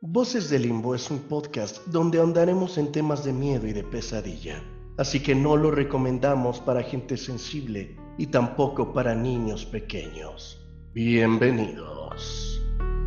Voces del Limbo es un podcast donde ahondaremos en temas de miedo y de pesadilla, así que no lo recomendamos para gente sensible y tampoco para niños pequeños. Bienvenidos.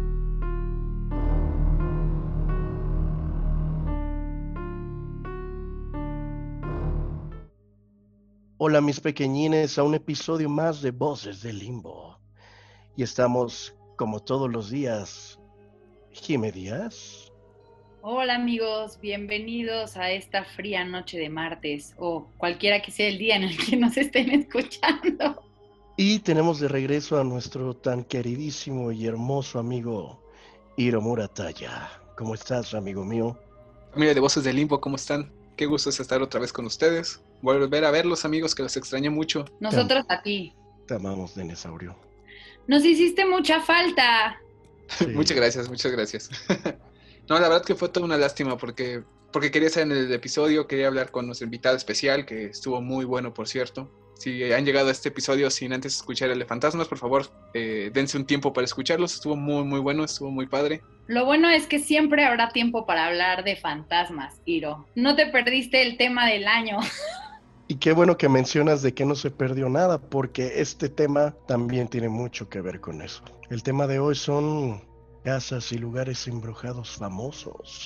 Hola mis pequeñines a un episodio más de Voces del Limbo. Y estamos, como todos los días, Jime Díaz. Hola amigos, bienvenidos a esta fría noche de martes o cualquiera que sea el día en el que nos estén escuchando. Y tenemos de regreso a nuestro tan queridísimo y hermoso amigo Hiro Murataya. ¿Cómo estás, amigo mío? Familia de Voces del Limbo, ¿cómo están? Qué gusto es estar otra vez con ustedes. Volver a verlos, amigos, que los extrañé mucho. Nosotros a ti. Te amamos, Denesaurio. Nos hiciste mucha falta. Sí. Muchas gracias, muchas gracias. No, la verdad que fue toda una lástima porque quería estar en el episodio, quería hablar con nuestro invitado especial, que estuvo muy bueno, por cierto. Si han llegado a este episodio sin antes escuchar el de Fantasmas, por favor, dense un tiempo para escucharlos. Estuvo muy, muy bueno, estuvo muy padre. Lo bueno es que siempre habrá tiempo para hablar de fantasmas, Hiro. No te perdiste el tema del año. Y qué bueno que mencionas de que no se perdió nada, porque este tema también tiene mucho que ver con eso. El tema de hoy son casas y lugares embrujados famosos.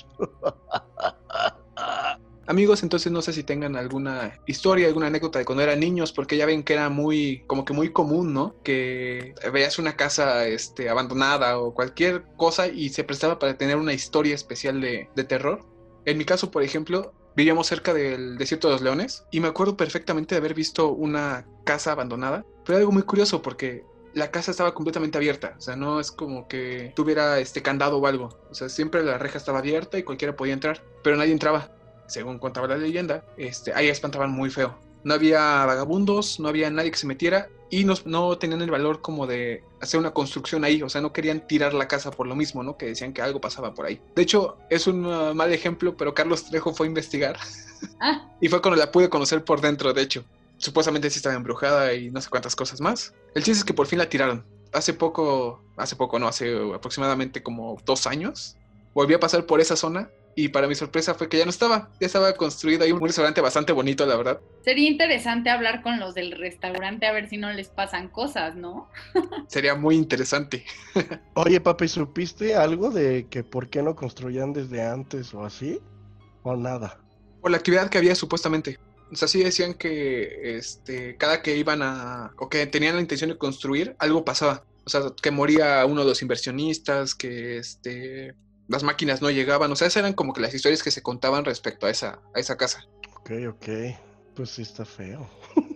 Amigos, entonces no sé si tengan alguna historia, alguna anécdota de cuando eran niños, porque ya ven que era muy común, ¿no? Que veías una casa abandonada o cualquier cosa y se prestaba para tener una historia especial de terror. En mi caso, por ejemplo, vivíamos cerca del Desierto de los Leones y me acuerdo perfectamente de haber visto una casa abandonada, pero algo muy curioso porque la casa estaba completamente abierta, o sea, no es como que tuviera candado o algo, o sea, siempre la reja estaba abierta y cualquiera podía entrar, pero nadie entraba. Según contaba la leyenda, ahí espantaban muy feo. No había vagabundos, no había nadie que se metiera y no tenían el valor como de hacer una construcción ahí, o sea, no querían tirar la casa por lo mismo, ¿no? Que decían que algo pasaba por ahí. De hecho, es un mal ejemplo, pero Carlos Trejo fue a investigar y fue cuando la pude conocer por dentro, de hecho. Supuestamente sí estaba embrujada y no sé cuántas cosas más. El chiste es que por fin la tiraron. Hace aproximadamente como 2 años, volví a pasar por esa zona y para mi sorpresa fue que ya no estaba. Ya estaba construido ahí un restaurante bastante bonito, la verdad. Sería interesante hablar con los del restaurante a ver si no les pasan cosas, ¿no? Sería muy interesante. Oye, papi, ¿supiste algo de que por qué no construían desde antes o así? ¿O nada? Por la actividad que había supuestamente. O sea, sí decían que cada que iban o que tenían la intención de construir, algo pasaba. O sea, que moría uno de los inversionistas, que las máquinas no llegaban. O sea, esas eran como que las historias que se contaban respecto a esa casa. Ok. Pues sí está feo.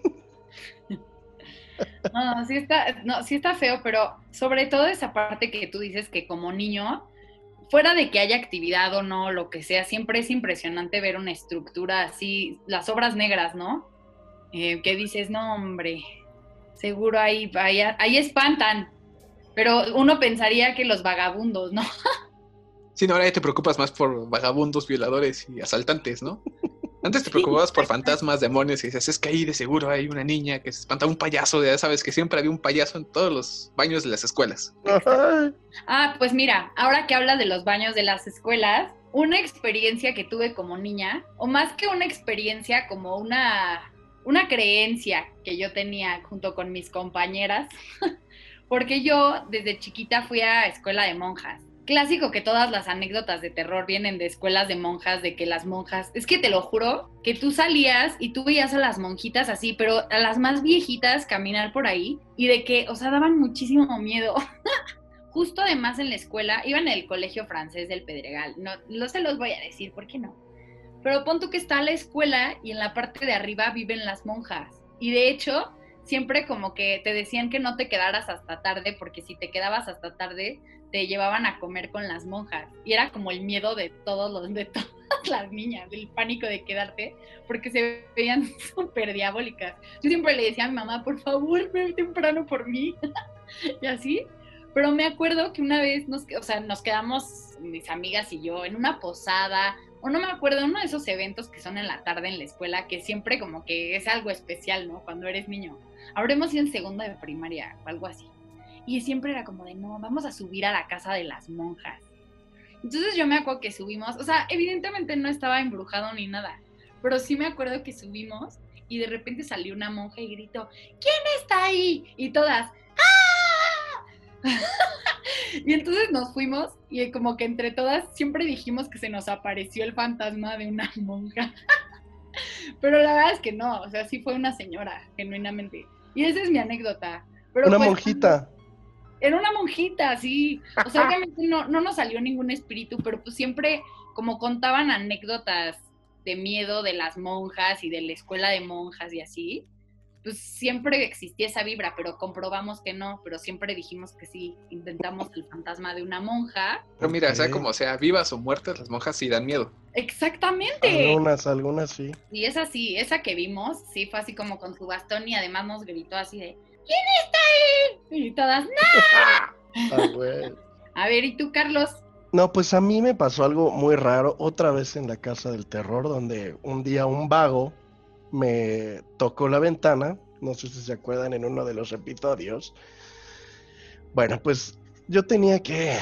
Sí está feo, pero sobre todo esa parte que tú dices que como niño, fuera de que haya actividad o no, lo que sea, siempre es impresionante ver una estructura así, las obras negras, ¿no? Que dices, no, hombre, seguro ahí espantan, pero uno pensaría que los vagabundos, ¿no? Sí, no, ahora ya te preocupas más por vagabundos, violadores y asaltantes, ¿no? Antes te Sí, preocupabas por fantasmas, demonios y dices, es que ahí de seguro hay una niña que se espanta, un payaso, ya sabes que siempre había un payaso en todos los baños de las escuelas. Ay, Pues mira, ahora que hablas de los baños de las escuelas, una experiencia que tuve como niña, o más que una experiencia, como una creencia que yo tenía junto con mis compañeras, porque yo desde chiquita fui a escuela de monjas. Clásico que todas las anécdotas de terror vienen de escuelas de monjas, de que las monjas, es que te lo juro, que tú salías y tú veías a las monjitas así, pero a las más viejitas caminar por ahí y de que, o sea, daban muchísimo miedo. Justo además en la escuela, iba en el colegio francés del Pedregal, no se los voy a decir, ¿por qué no? Pero pon tú que está la escuela y en la parte de arriba viven las monjas. Y de hecho, siempre como que te decían que no te quedaras hasta tarde, porque si te quedabas hasta tarde, te llevaban a comer con las monjas. Y era como el miedo de todas las niñas, el pánico de quedarte, porque se veían súper diabólicas. Yo siempre le decía a mi mamá, por favor, ven temprano por mí. Y así. Pero me acuerdo que una vez nos quedamos, mis amigas y yo, en una posada, o no me acuerdo, uno de esos eventos que son en la tarde en la escuela, que siempre como que es algo especial, ¿no? Cuando eres niño. Habremos ido en segundo de primaria o algo así. Y siempre era como de, no, vamos a subir a la casa de las monjas. Entonces yo me acuerdo que subimos, o sea, evidentemente no estaba embrujado ni nada, pero sí me acuerdo que subimos y de repente salió una monja y gritó, ¿quién está ahí? Y todas, ¡ah! Y entonces nos fuimos y como que entre todas siempre dijimos que se nos apareció el fantasma de una monja. Pero la verdad es que no, o sea, sí fue una señora, genuinamente. Y esa es mi anécdota. Pero Una pues, monjita. era una monjita, sí. O sea, obviamente no nos salió ningún espíritu, pero pues siempre como contaban anécdotas de miedo de las monjas y de la escuela de monjas y así, pues siempre existía esa vibra, pero comprobamos que no, pero siempre dijimos que sí, intentamos el fantasma de una monja. Pero mira, Ok. sea como sea, vivas o muertas, las monjas sí dan miedo. Exactamente. Algunas sí. Y esa sí, esa que vimos, sí fue así como con su bastón y además nos gritó así de, ¿quién está ahí? Y todas, ¡no! Ah, güey. A ver, ¿y tú, Carlos? No, pues a mí me pasó algo muy raro, otra vez en la casa del terror, donde un día un vago me tocó la ventana, no sé si se acuerdan en uno de los episodios. Bueno, pues yo tenía que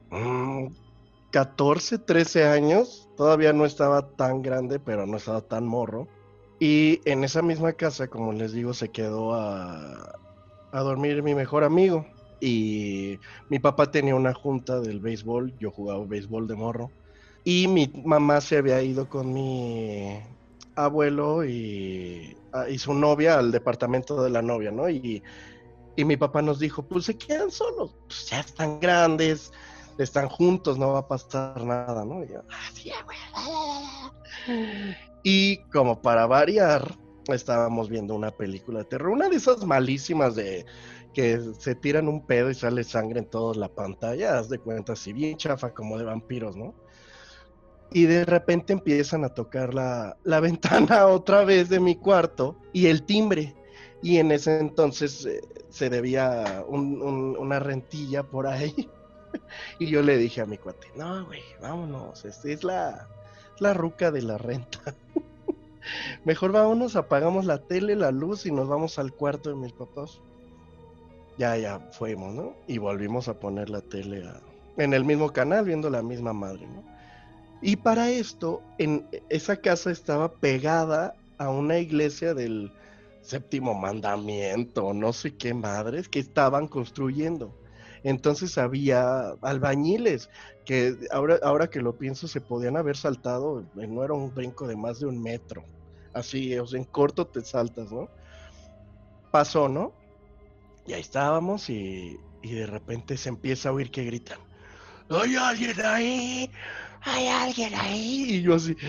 14, 13 años, todavía no estaba tan grande, pero no estaba tan morro. Y en esa misma casa, como les digo, se quedó a dormir mi mejor amigo. Y mi papá tenía una junta del béisbol, yo jugaba béisbol de morro. Y mi mamá se había ido con mi abuelo y su novia al departamento de la novia, ¿no? Y mi papá nos dijo, pues se quedan solos, pues ya están grandes, están juntos, no va a pasar nada, ¿no? Y yo, sí, güey. Y como para variar, estábamos viendo una película de terror, una de esas malísimas de que se tiran un pedo y sale sangre en toda la pantalla, haz de cuenta, así bien chafa como de vampiros, ¿no? Y de repente empiezan a tocar la ventana otra vez de mi cuarto y el timbre. Y en ese entonces se debía una rentilla por ahí. Y yo le dije a mi cuate, no, güey, vámonos, es la ruca de la renta. Mejor vámonos, apagamos la tele, la luz y nos vamos al cuarto de mis papás. Ya fuimos, ¿no? Y volvimos a poner la tele en el mismo canal, viendo la misma madre, ¿no? Y para esto, en esa casa estaba pegada a una iglesia del séptimo mandamiento, no sé qué madres, que estaban construyendo. Entonces había albañiles que ahora que lo pienso se podían haber saltado, no era un brinco de más de 1 metro. Así, o sea, en corto te saltas, ¿no? Pasó, ¿no? Y ahí estábamos y de repente se empieza a oír que gritan, ¡hay alguien ahí! ¡Hay alguien ahí! Y yo así,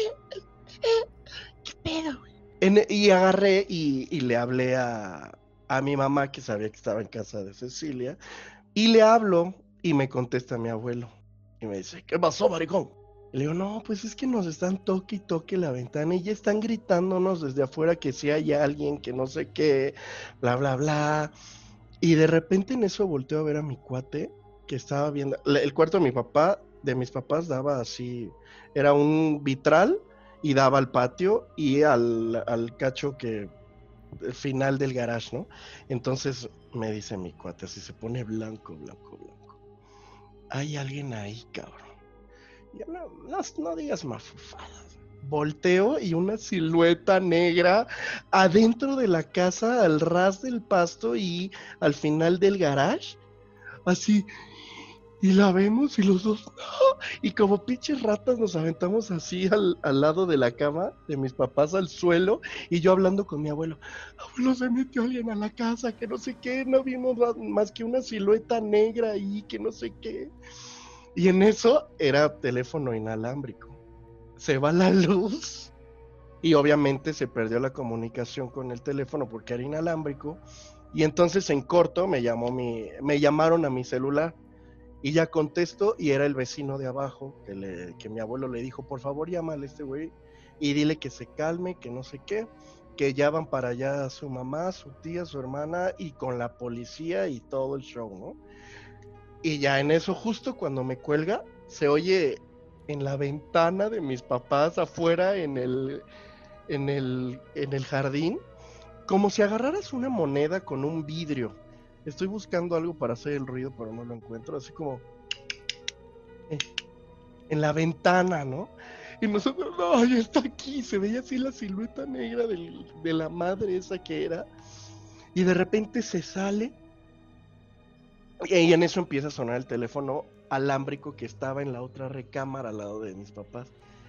¿qué pedo, güey? Y agarré y le hablé a mi mamá, que sabía que estaba en casa de Cecilia, y le hablo y me contesta mi abuelo. Y me dice, ¿qué pasó, maricón? Y le digo, no, pues es que nos están toque y toque la ventana y ya están gritándonos desde afuera que si hay alguien, que no sé qué, bla, bla, bla. Y de repente en eso volteo a ver a mi cuate que estaba viendo. El cuarto de mi papá, de mis papás, daba así, era un vitral y daba al patio y al cacho que, el final del garage, ¿no? Entonces me dice mi cuate, así se pone blanco, blanco, blanco. Hay alguien ahí, cabrón. Yo, no digas mafufadas. Volteo y una silueta negra adentro de la casa, al ras del pasto y al final del garage. Así, y la vemos y los dos, ¡no! Y como pinches ratas nos aventamos así al lado de la cama de mis papás al suelo y yo hablando con mi abuelo, abuelo, se metió alguien a la casa, que no sé qué, no vimos más que una silueta negra ahí, que no sé qué. Y en eso era teléfono inalámbrico. Se va la luz y obviamente se perdió la comunicación con el teléfono porque era inalámbrico. Y entonces en corto me llamaron a mi celular y ya contesto y era el vecino de abajo que mi abuelo le dijo, por favor llámale a este güey y dile que se calme, que no sé qué, que ya van para allá su mamá, su tía, su hermana y con la policía y todo el show, ¿no? Y ya en eso, justo cuando me cuelga, se oye en la ventana de mis papás afuera en el jardín, como si agarraras una moneda con un vidrio. Estoy buscando algo para hacer el ruido, pero no lo encuentro, así como... en la ventana, ¿no? Y nosotros, no, ya está aquí, se veía así la silueta negra de la madre esa que era, y de repente se sale, y en eso empieza a sonar el teléfono alámbrico que estaba en la otra recámara al lado de mis papás.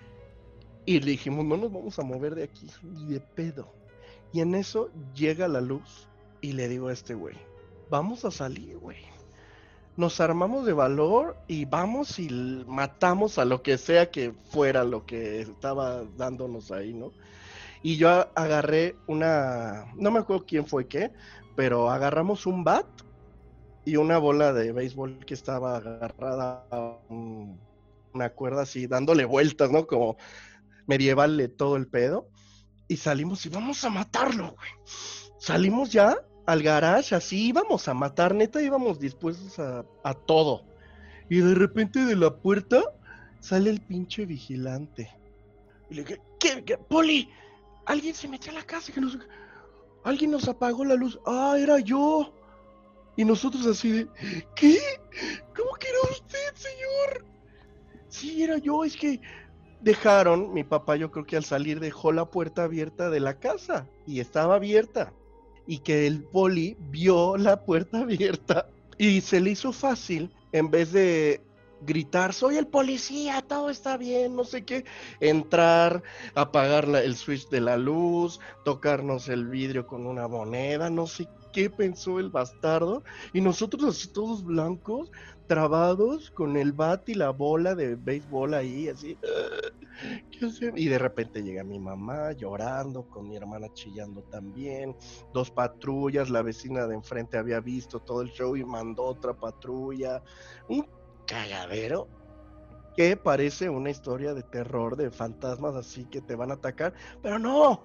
Y le dijimos, no nos vamos a mover de aquí, ni de pedo. Y en eso llega la luz, y le digo a este güey, vamos a salir, güey. Nos armamos de valor y vamos y matamos a lo que sea que fuera lo que estaba dándonos ahí, ¿no? Y yo agarré no me acuerdo quién fue qué, pero agarramos un bat y una bola de béisbol que estaba agarrada a una cuerda así, dándole vueltas, ¿no? Como medieval de todo el pedo. Y salimos y vamos a matarlo, güey. Salimos ya al garage, así íbamos a matar, neta, íbamos dispuestos a todo. Y de repente de la puerta sale el pinche vigilante. Y le dije, ¿qué? Poli, alguien se metió a la casa, alguien nos apagó la luz. Ah, era yo. Y nosotros así de, ¿qué? ¿Cómo que era usted, señor? Sí, era yo, es que dejaron, mi papá yo creo que al salir dejó la puerta abierta de la casa y estaba abierta. Y que el poli vio la puerta abierta y se le hizo fácil, en vez de gritar, soy el policía, todo está bien, no sé qué, entrar, apagar el switch de la luz, tocarnos el vidrio con una moneda, no sé qué pensó el bastardo, y nosotros así todos blancos, trabados, con el bat y la bola de béisbol ahí, así, ¿qué hacen? Y de repente llega mi mamá llorando, con mi hermana chillando también, 2 patrullas, la vecina de enfrente había visto todo el show y mandó otra patrulla, un cagadero que parece una historia de terror, de fantasmas así que te van a atacar, pero no,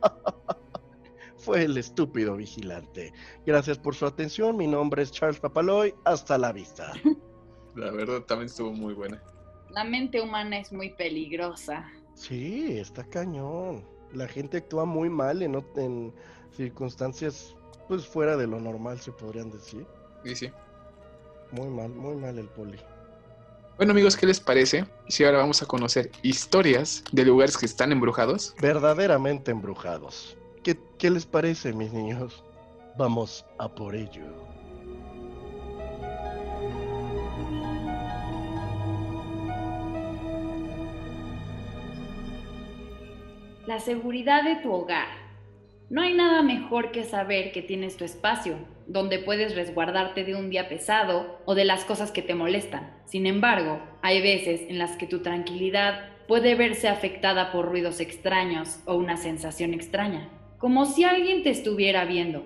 fue el estúpido vigilante. Gracias por su atención, mi nombre es Charles Papaloy, hasta la vista. La verdad también estuvo muy buena. La mente humana es muy peligrosa. Sí, está cañón. La gente actúa muy mal en circunstancias pues fuera de lo normal, se podrían decir. Y sí. Muy mal el poli. Bueno, amigos, ¿qué les parece si ahora vamos a conocer historias de lugares que están embrujados? Verdaderamente embrujados. ¿Qué les parece, mis niños? Vamos a por ello. La seguridad de tu hogar. No hay nada mejor que saber que tienes tu espacio, donde puedes resguardarte de un día pesado o de las cosas que te molestan. Sin embargo, hay veces en las que tu tranquilidad puede verse afectada por ruidos extraños o una sensación extraña, como si alguien te estuviera viendo.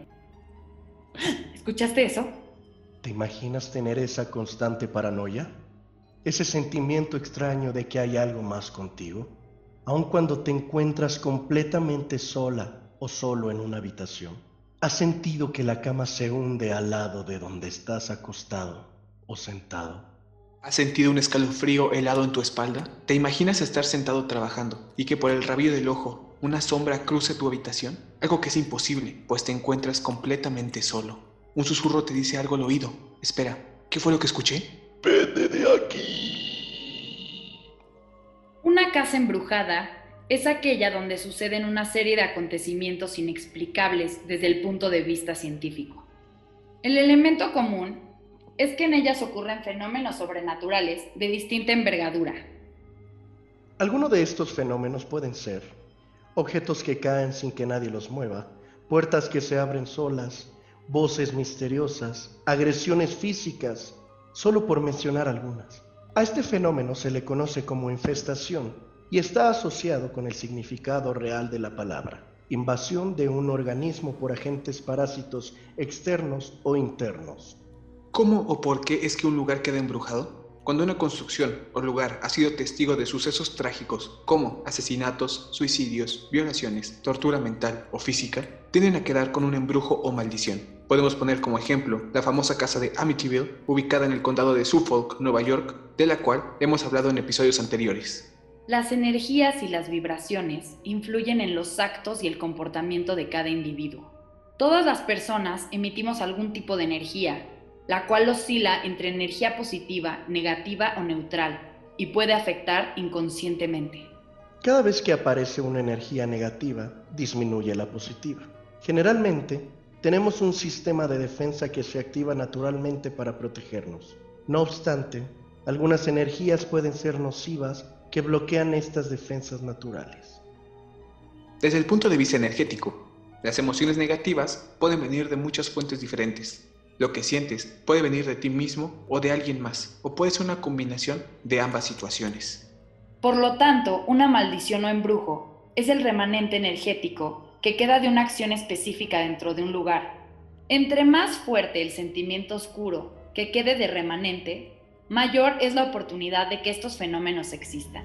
¿Escuchaste eso? ¿Te imaginas tener esa constante paranoia? Ese sentimiento extraño de que hay algo más contigo, aun cuando te encuentras completamente sola o solo en una habitación. ¿Has sentido que la cama se hunde al lado de donde estás acostado o sentado? ¿Has sentido un escalofrío helado en tu espalda? ¿Te imaginas estar sentado trabajando y que por el rabillo del ojo una sombra cruce tu habitación? Algo que es imposible, pues te encuentras completamente solo. Un susurro te dice algo al oído. Espera, ¿qué fue lo que escuché? ¡Vete de aquí! Una casa embrujada es aquella donde suceden una serie de acontecimientos inexplicables desde el punto de vista científico. El elemento común es que en ellas ocurren fenómenos sobrenaturales de distinta envergadura. Algunos de estos fenómenos pueden ser objetos que caen sin que nadie los mueva, puertas que se abren solas, voces misteriosas, agresiones físicas, solo por mencionar algunas. A este fenómeno se le conoce como infestación y está asociado con el significado real de la palabra, invasión de un organismo por agentes parásitos externos o internos. ¿Cómo o por qué es que un lugar queda embrujado? Cuando una construcción o lugar ha sido testigo de sucesos trágicos como asesinatos, suicidios, violaciones, tortura mental o física, tienden a quedar con un embrujo o maldición. Podemos poner como ejemplo la famosa casa de Amityville, ubicada en el condado de Suffolk, Nueva York, de la cual hemos hablado en episodios anteriores. Las energías y las vibraciones influyen en los actos y el comportamiento de cada individuo. Todas las personas emitimos algún tipo de energía, la cual oscila entre energía positiva, negativa o neutral, y puede afectar inconscientemente. Cada vez que aparece una energía negativa, disminuye la positiva. Generalmente, tenemos un sistema de defensa que se activa naturalmente para protegernos. No obstante, algunas energías pueden ser nocivas que bloquean estas defensas naturales. Desde el punto de vista energético, las emociones negativas pueden venir de muchas fuentes diferentes. Lo que sientes puede venir de ti mismo o de alguien más, o puede ser una combinación de ambas situaciones. Por lo tanto, una maldición o embrujo es el remanente energético que queda de una acción específica dentro de un lugar. Entre más fuerte el sentimiento oscuro que quede de remanente, mayor es la oportunidad de que estos fenómenos existan.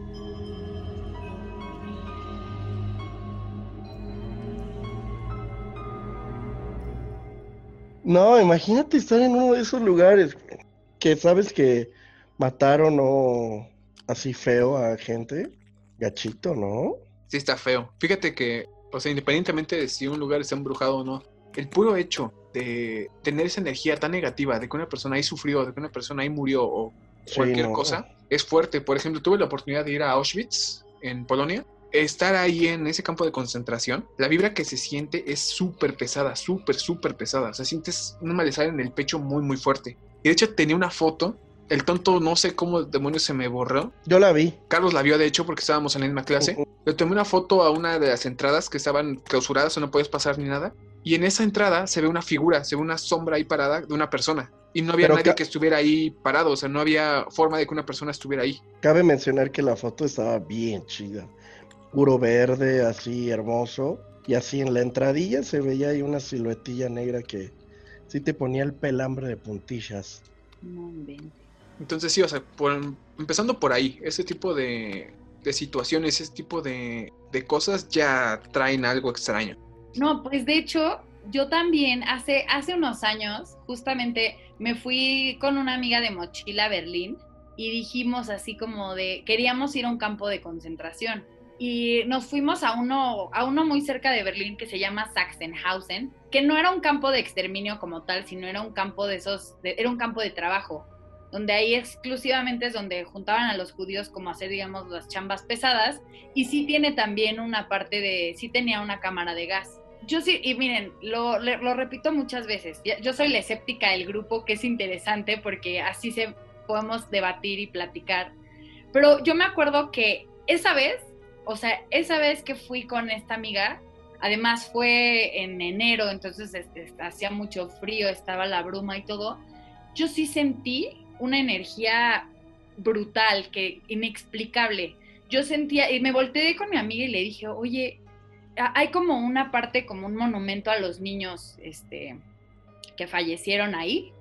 No, imagínate estar en uno de esos lugares que sabes que mataron o así feo a gente, gachito, ¿no? Sí está feo. Fíjate que, o sea, independientemente de si un lugar está embrujado o no, el puro hecho de tener esa energía tan negativa, de que una persona ahí sufrió, de que una persona ahí murió o Sí, cualquier no. cosa, es fuerte. Por ejemplo, tuve la oportunidad de ir a Auschwitz, en Polonia. Estar ahí en ese campo de concentración, la vibra que se siente es súper pesada, súper pesada. O sea, sientes un malestar en el pecho muy, muy fuerte. Y de hecho tenía una foto, el tonto no sé cómo demonios se me borró. Yo la vi. Carlos la vio de hecho porque estábamos en la misma clase. Le tomé una foto a una de las entradas que estaban clausuradas o no puedes pasar ni nada. Y en esa entrada se ve una figura, se ve una sombra ahí parada de una persona. Y no había Pero nadie que estuviera ahí parado, o sea, no había forma de que una persona estuviera ahí. Cabe mencionar que la foto estaba bien chida. Puro verde, así hermoso. Y así en la entradilla se veía ahí una siluetilla negra que sí te ponía el pelambre de puntillas. No inventes. Entonces sí, o sea, empezando por ahí, ese tipo de situaciones, ese tipo de cosas ya traen algo extraño. No, pues de hecho, yo también hace unos años, justamente me fui con una amiga de mochila a Berlín y dijimos así como de, queríamos ir a un campo de concentración. Y nos fuimos a uno muy cerca de Berlín que se llama Sachsenhausen, que no era un campo de exterminio como tal, sino era un campo era un campo de trabajo, donde ahí exclusivamente es donde juntaban a los judíos como a hacer, digamos, las chambas pesadas, y sí tiene también una parte sí tenía una cámara de gas. Yo sí, y miren, lo repito muchas veces, yo soy la escéptica del grupo, que es interesante porque así podemos debatir y platicar, pero yo me acuerdo que esa vez que fui con esta amiga, además fue en enero, entonces hacía mucho frío, estaba la bruma y todo, yo sí sentí una energía brutal, inexplicable. Yo sentía, y me volteé con mi amiga y le dije, oye, hay como una parte, como un monumento a los niños que fallecieron ahí,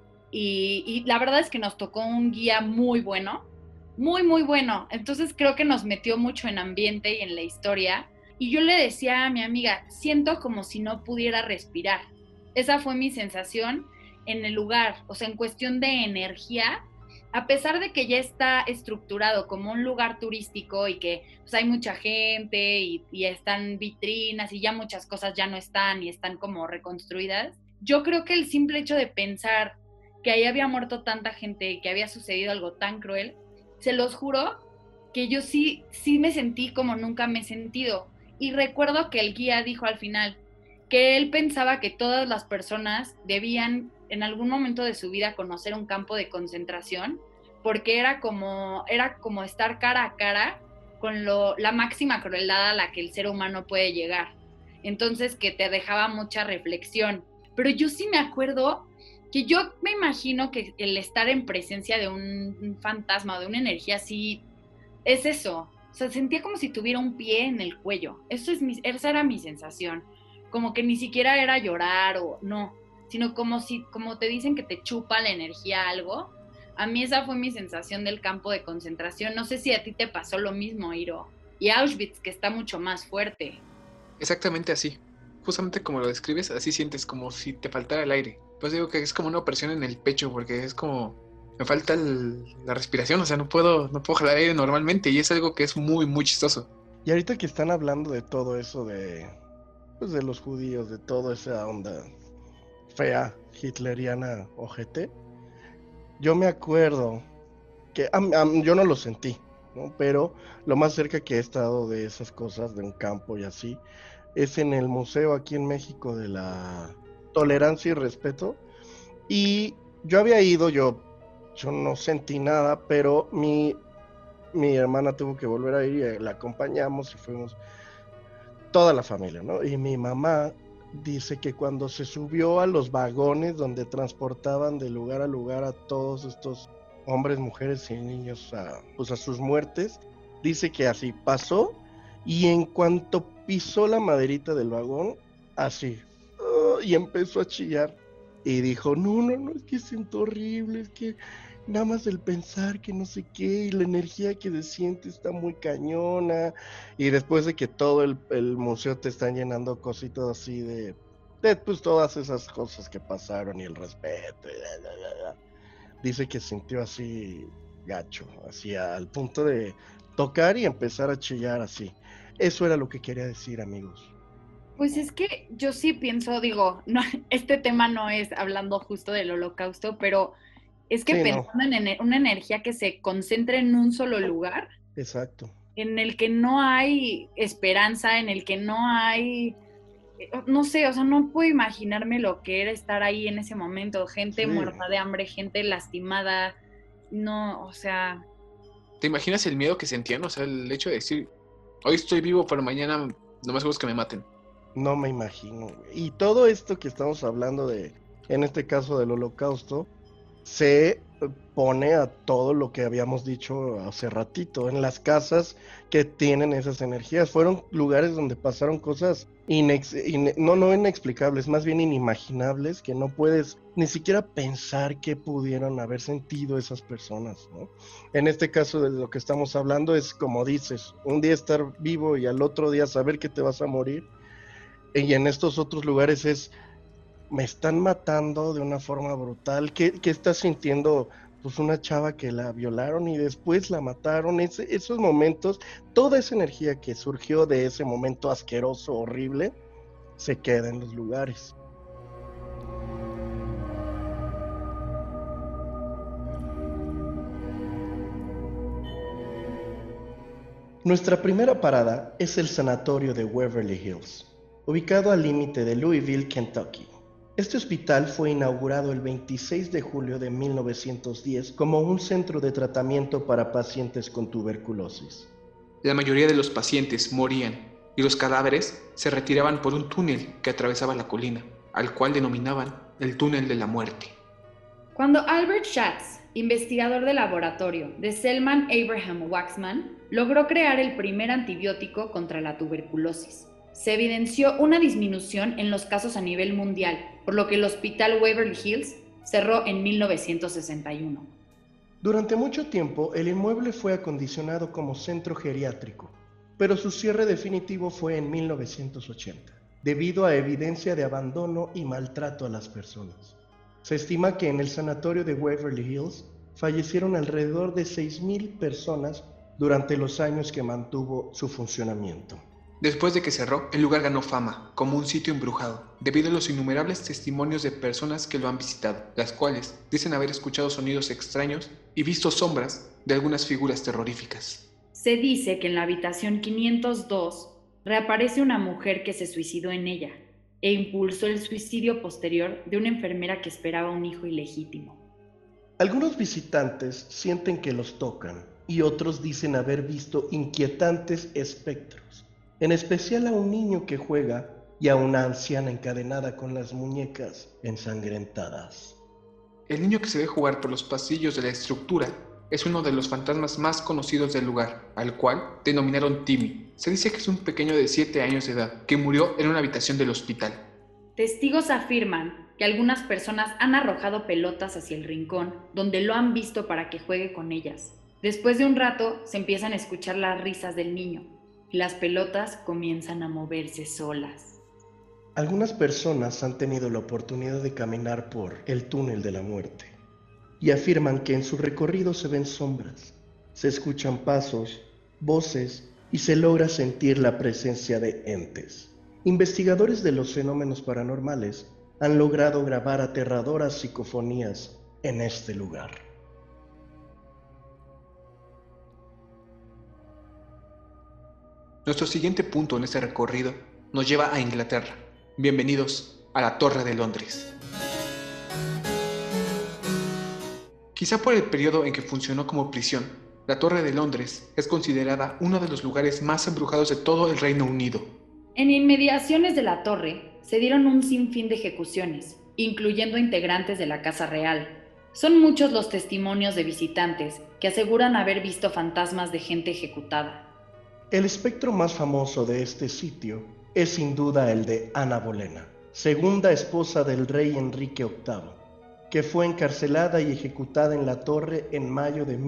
y la verdad es que nos tocó un guía muy bueno, muy, muy bueno. Entonces creo que nos metió mucho en ambiente y en la historia. Y yo le decía a mi amiga, siento como si no pudiera respirar. Esa fue mi sensación en el lugar, o sea, en cuestión de energía, a pesar de que ya está estructurado como un lugar turístico y que pues, hay mucha gente y están vitrinas y ya muchas cosas ya no están y están como reconstruidas. Yo creo que el simple hecho de pensar que ahí había muerto tanta gente y que había sucedido algo tan cruel, se los juro que yo sí me sentí como nunca me he sentido. Y recuerdo que el guía dijo al final que él pensaba que todas las personas debían en algún momento de su vida conocer un campo de concentración, porque era como estar cara a cara con la máxima crueldad a la que el ser humano puede llegar. Entonces que te dejaba mucha reflexión. Pero yo sí me acuerdo que yo me imagino que el estar en presencia de un fantasma o de una energía así, es eso. O sea, sentía como si tuviera un pie en el cuello. Esa era mi sensación. Como que ni siquiera era llorar o no, sino como te dicen que te chupa la energía algo. A mí esa fue mi sensación del campo de concentración. No sé si a ti te pasó lo mismo, Iro. Y Auschwitz, que está mucho más fuerte. Exactamente así. Justamente como lo describes, así sientes como si te faltara el aire. Pues digo que es como una opresión en el pecho, porque es como me falta la respiración, o sea, no puedo jalar aire normalmente, y es algo que es muy, muy chistoso. Y ahorita que están hablando de todo eso pues de los judíos, de toda esa onda fea, hitleriana, ojete, yo me acuerdo yo no lo sentí, ¿no? Pero lo más cerca que he estado de esas cosas, de un campo y así, es en el museo aquí en México de la tolerancia y respeto. Y yo había ido, yo no sentí nada, pero mi hermana tuvo que volver a ir y la acompañamos y fuimos toda la familia, ¿no? Y mi mamá dice que cuando se subió a los vagones donde transportaban de lugar a lugar a todos estos hombres, mujeres y niños pues a sus muertes, dice que así pasó y en cuanto pisó la maderita del vagón, así, y empezó a chillar y dijo, no, es que siento horrible, es que nada más el pensar que no sé qué y la energía que se siente está muy cañona. Y después de que todo el museo te están llenando cositas así de pues todas esas cosas que pasaron y el respeto dice que sintió así gacho, así al punto de tocar y empezar a chillar así. Eso era lo que quería decir, amigos. Pues es que yo sí pienso, digo, no, este tema no es hablando justo del holocausto, pero es que Sí, pensando en una energía que se concentre en un solo lugar, exacto. en el que no hay esperanza, en el que no hay, no sé, o sea, no puedo imaginarme lo que era estar ahí en ese momento, gente Sí. muerta de hambre, gente lastimada, no, o sea... ¿Te imaginas el miedo que sentían? O sea, el hecho de decir, hoy estoy vivo, pero mañana no más seguro es que me maten. No me imagino. Y todo esto que estamos hablando de, en este caso del holocausto, se pone a todo lo que habíamos dicho hace ratito, en las casas que tienen esas energías. Fueron lugares donde pasaron cosas no inexplicables, más bien inimaginables, que no puedes ni siquiera pensar que pudieron haber sentido esas personas, ¿no? En este caso de lo que estamos hablando es como dices, un día estar vivo y al otro día saber que te vas a morir. Y en estos otros lugares es, me están matando de una forma brutal. ¿Qué está sintiendo pues una chava que la violaron y después la mataron? Esos momentos, toda esa energía que surgió de ese momento asqueroso, horrible, se queda en los lugares. Nuestra primera parada es el sanatorio de Waverly Hills, ubicado al límite de Louisville, Kentucky. Este hospital fue inaugurado el 26 de julio de 1910 como un centro de tratamiento para pacientes con tuberculosis. La mayoría de los pacientes morían y los cadáveres se retiraban por un túnel que atravesaba la colina, al cual denominaban el túnel de la muerte. Cuando Albert Schatz, investigador de laboratorio de Selman Abraham Waxman, logró crear el primer antibiótico contra la tuberculosis, se evidenció una disminución en los casos a nivel mundial, por lo que el Hospital Waverly Hills cerró en 1961. Durante mucho tiempo, el inmueble fue acondicionado como centro geriátrico, pero su cierre definitivo fue en 1980, debido a evidencia de abandono y maltrato a las personas. Se estima que en el sanatorio de Waverly Hills fallecieron alrededor de 6,000 personas durante los años que mantuvo su funcionamiento. Después de que cerró, el lugar ganó fama como un sitio embrujado, debido a los innumerables testimonios de personas que lo han visitado, las cuales dicen haber escuchado sonidos extraños y visto sombras de algunas figuras terroríficas. Se dice que en la habitación 502 reaparece una mujer que se suicidó en ella e impulsó el suicidio posterior de una enfermera que esperaba un hijo ilegítimo. Algunos visitantes sienten que los tocan y otros dicen haber visto inquietantes espectros, en especial a un niño que juega y a una anciana encadenada con las muñecas ensangrentadas. El niño que se ve jugar por los pasillos de la estructura es uno de los fantasmas más conocidos del lugar, al cual denominaron Timmy. Se dice que es un pequeño de 7 años de edad, que murió en una habitación del hospital. Testigos afirman que algunas personas han arrojado pelotas hacia el rincón, donde lo han visto para que juegue con ellas. Después de un rato, se empiezan a escuchar las risas del niño, y las pelotas comienzan a moverse solas. Algunas personas han tenido la oportunidad de caminar por el túnel de la muerte y afirman que en su recorrido se ven sombras, se escuchan pasos, voces y se logra sentir la presencia de entes. Investigadores de los fenómenos paranormales han logrado grabar aterradoras psicofonías en este lugar. Nuestro siguiente punto en este recorrido nos lleva a Inglaterra. Bienvenidos a la Torre de Londres. Quizá por el periodo en que funcionó como prisión, la Torre de Londres es considerada uno de los lugares más embrujados de todo el Reino Unido. En inmediaciones de la torre se dieron un sinfín de ejecuciones, incluyendo integrantes de la Casa Real. Son muchos los testimonios de visitantes que aseguran haber visto fantasmas de gente ejecutada. El espectro más famoso de este sitio es sin duda el de Ana Bolena, segunda esposa del rey Enrique VIII, que fue encarcelada y ejecutada en la torre en mayo de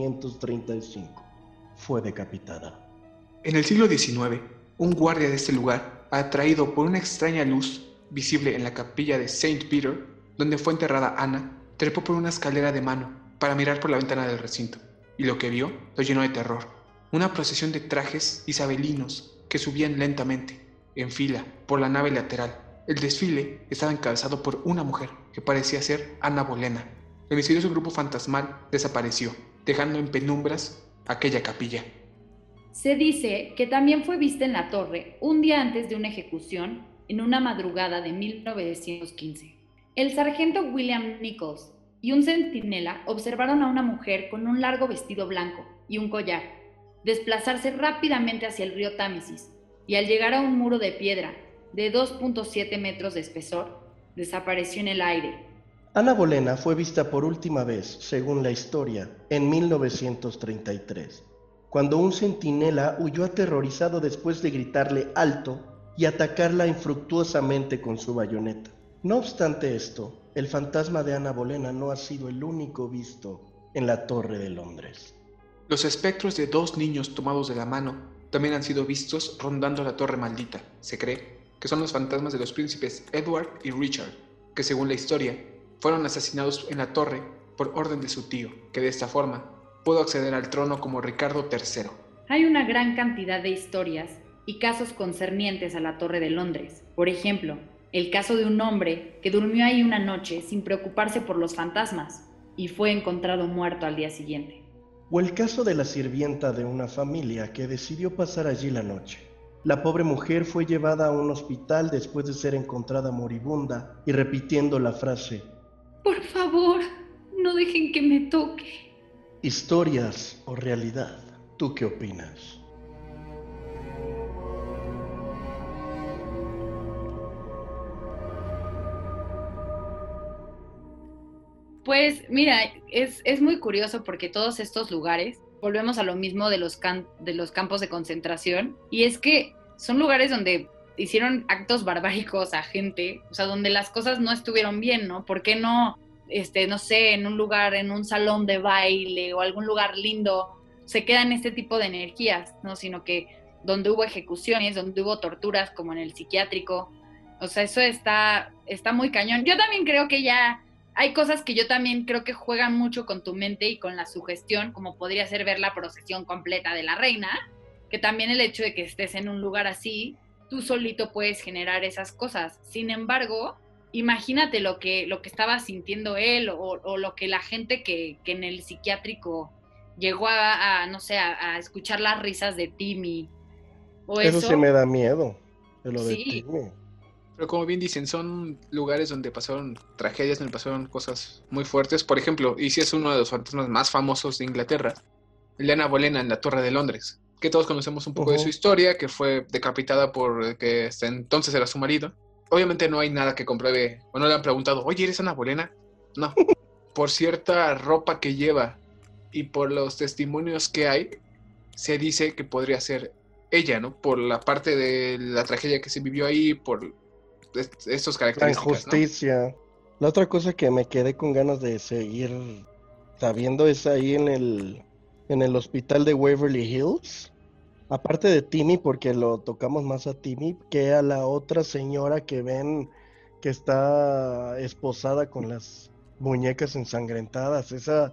1535. Fue decapitada. En el siglo XIX, un guardia de este lugar, atraído por una extraña luz visible en la capilla de St. Peter, donde fue enterrada Ana, trepó por una escalera de mano para mirar por la ventana del recinto, y lo que vio lo llenó de terror. Una procesión de trajes isabelinos que subían lentamente, en fila, por la nave lateral. El desfile estaba encabezado por una mujer que parecía ser Ana Bolena. El misterioso grupo fantasmal desapareció, dejando en penumbras aquella capilla. Se dice que también fue vista en la torre un día antes de una ejecución en una madrugada de 1915. El sargento William Nichols y un centinela observaron a una mujer con un largo vestido blanco y un collar desplazarse rápidamente hacia el río Támesis, y al llegar a un muro de piedra de 2.7 metros de espesor, desapareció en el aire. Ana Bolena fue vista por última vez, según la historia, en 1933, cuando un centinela huyó aterrorizado después de gritarle alto y atacarla infructuosamente con su bayoneta. No obstante esto, el fantasma de Ana Bolena no ha sido el único visto en la Torre de Londres. Los espectros de dos niños tomados de la mano también han sido vistos rondando la torre maldita. Se cree que son los fantasmas de los príncipes Edward y Richard, que según la historia, fueron asesinados en la torre por orden de su tío, que de esta forma pudo acceder al trono como Ricardo III. Hay una gran cantidad de historias y casos concernientes a la Torre de Londres. Por ejemplo, el caso de un hombre que durmió ahí una noche sin preocuparse por los fantasmas y fue encontrado muerto al día siguiente. O el caso de la sirvienta de una familia que decidió pasar allí la noche. La pobre mujer fue llevada a un hospital después de ser encontrada moribunda y repitiendo la frase: «Por favor, no dejen que me toque». ¿Historias o realidad? ¿Tú qué opinas? Pues mira, es muy curioso porque todos estos lugares, volvemos a lo mismo de los campos de concentración, y es que son lugares donde hicieron actos barbáricos a gente, o sea, donde las cosas no estuvieron bien, ¿no? ¿Por qué no, no sé, en un lugar, en un salón de baile o algún lugar lindo, se quedan este tipo de energías, ¿no? Sino que donde hubo ejecuciones, donde hubo torturas, como en el psiquiátrico, o sea, eso está muy cañón. Yo también creo que ya hay cosas que yo también creo que juegan mucho con tu mente y con la sugestión, como podría ser ver la procesión completa de la reina, que también el hecho de que estés en un lugar así, tú solito puedes generar esas cosas. Sin embargo, imagínate lo que estaba sintiendo él o lo que la gente que en el psiquiátrico llegó no sé, a escuchar las risas de Timmy. O eso sí me da miedo, de lo de sí. Timmy. Pero como bien dicen, son lugares donde pasaron tragedias, donde pasaron cosas muy fuertes. Por ejemplo, y si es uno de los fantasmas más famosos de Inglaterra, el de Ana Bolena en la Torre de Londres, que todos conocemos un poco de su historia, que fue decapitada por el que hasta entonces era su marido. Obviamente no hay nada que compruebe, o no le han preguntado, oye, ¿eres Ana Bolena? No, por cierta ropa que lleva y por los testimonios que hay, se dice que podría ser ella, ¿no? Por la parte de la tragedia que se vivió ahí, por estos características, la injusticia, ¿no? La otra cosa que me quedé con ganas de seguir sabiendo es ahí en el hospital de Waverly Hills, aparte de Timmy, porque lo tocamos más a Timmy que a la otra señora que ven que está esposada con las muñecas ensangrentadas. Esa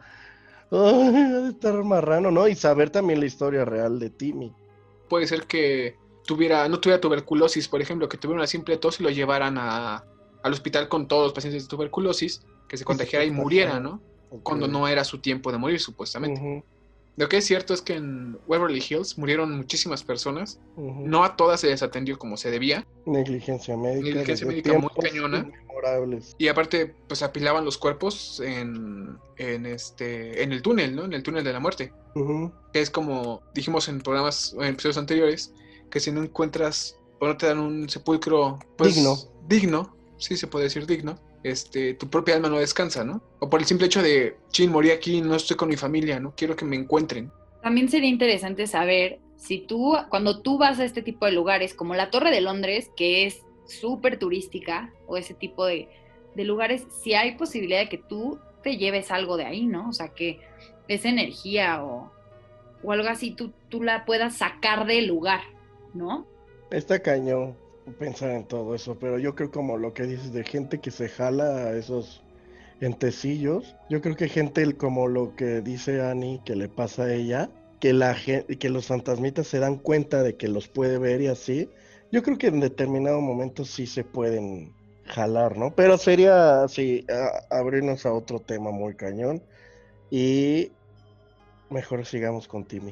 debe estar marrano, ¿no? Y saber también la historia real de Timmy. Puede ser que no tuviera tuberculosis, por ejemplo, que tuviera una simple tos y lo llevaran al hospital con todos los pacientes de tuberculosis, que se contagiara y muriera, ¿no? Okay. Cuando no era su tiempo de morir, supuestamente. Lo que es cierto es que en Waverly Hills murieron muchísimas personas. Ujú. No a todas se les atendió como se debía. Negligencia médica. Negligencia desde médica muy tiempos cañona. inmemorables. Y aparte, pues apilaban los cuerpos en el túnel, ¿no? En el túnel de la muerte. Ujú. Que es como dijimos en en episodios anteriores, que si no encuentras o no te dan un sepulcro pues, digno, sí se puede decir digno, tu propia alma no descansa, ¿no? O por el simple hecho de, chin, morí aquí, no estoy con mi familia, no quiero que me encuentren. También sería interesante saber si cuando tú vas a este tipo de lugares, como la Torre de Londres, que es súper turística, o ese tipo de lugares, si hay posibilidad de que tú te lleves algo de ahí, ¿no? O sea, que esa energía o algo así tú la puedas sacar del lugar, ¿no? Está cañón pensar en todo eso, pero yo creo como lo que dices de gente que se jala a esos entecillos, yo creo que gente como lo que dice Annie que le pasa a ella, que los fantasmitas se dan cuenta de que los puede ver y así, yo creo que en determinado momento sí se pueden jalar, ¿no? Pero sería, sí, abrirnos a otro tema muy cañón y mejor sigamos con Timmy.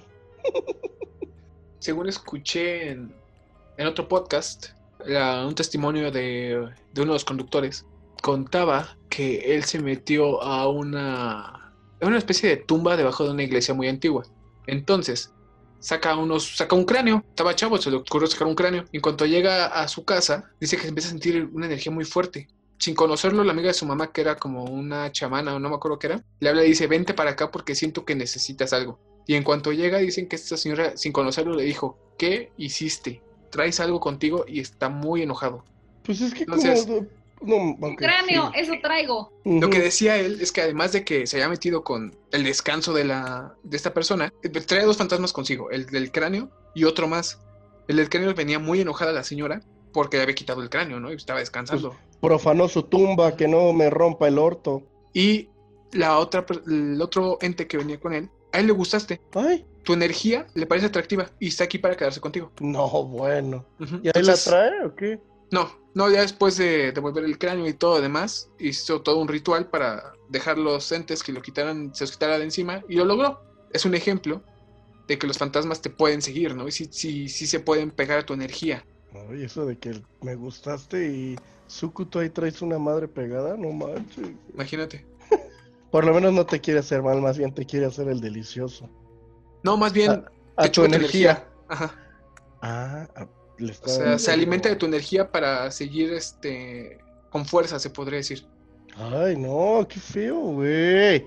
Según escuché en otro podcast, un testimonio de uno de los conductores, contaba que él se metió a una especie de tumba debajo de una iglesia muy antigua. Entonces, saca un cráneo, estaba chavo, se le ocurrió sacar un cráneo. Y en cuanto llega a su casa, dice que se empieza a sentir una energía muy fuerte. Sin conocerlo, la amiga de su mamá, que era como una chamana o no me acuerdo qué era, le habla y dice, vente para acá porque siento que necesitas algo. Y en cuanto llega, dicen que esta señora, sin conocerlo, le dijo, ¿qué hiciste? Traes algo contigo y está muy enojado. Pues es que Entonces, como... No, Un cráneo, sí. eso traigo. lo que Ujú. decía él es que además de que se había metido con el descanso de esta persona, traía dos fantasmas consigo, el del cráneo y otro más. El del cráneo venía muy enojada la señora porque le había quitado el cráneo, ¿no? Y estaba descansando. Profanó su tumba, que no me rompa el orto. Y el otro ente que venía con él, a él le gustaste. Ay, Tu energía le parece atractiva y está aquí para quedarse contigo. no, bueno. Ujú. ¿Y ahí la Entonces, trae o qué? no, ya después de devolver el cráneo y todo demás, hizo todo un ritual para dejar los entes que se los quitara de encima y lo logró. Es un ejemplo de que los fantasmas te pueden seguir, ¿no? Y sí se pueden pegar a tu energía. Ay, eso de que me gustaste y Sukuto ahí traes una madre pegada, no manches. Imagínate. Por lo menos no te quiere hacer mal, más bien te quiere hacer el delicioso. No, más bien A te tu chupa energía. Ajá. Le O está sea, dando se alimenta de como- tu energía para seguir con fuerza, se podría decir. Ay, no, qué feo, güey.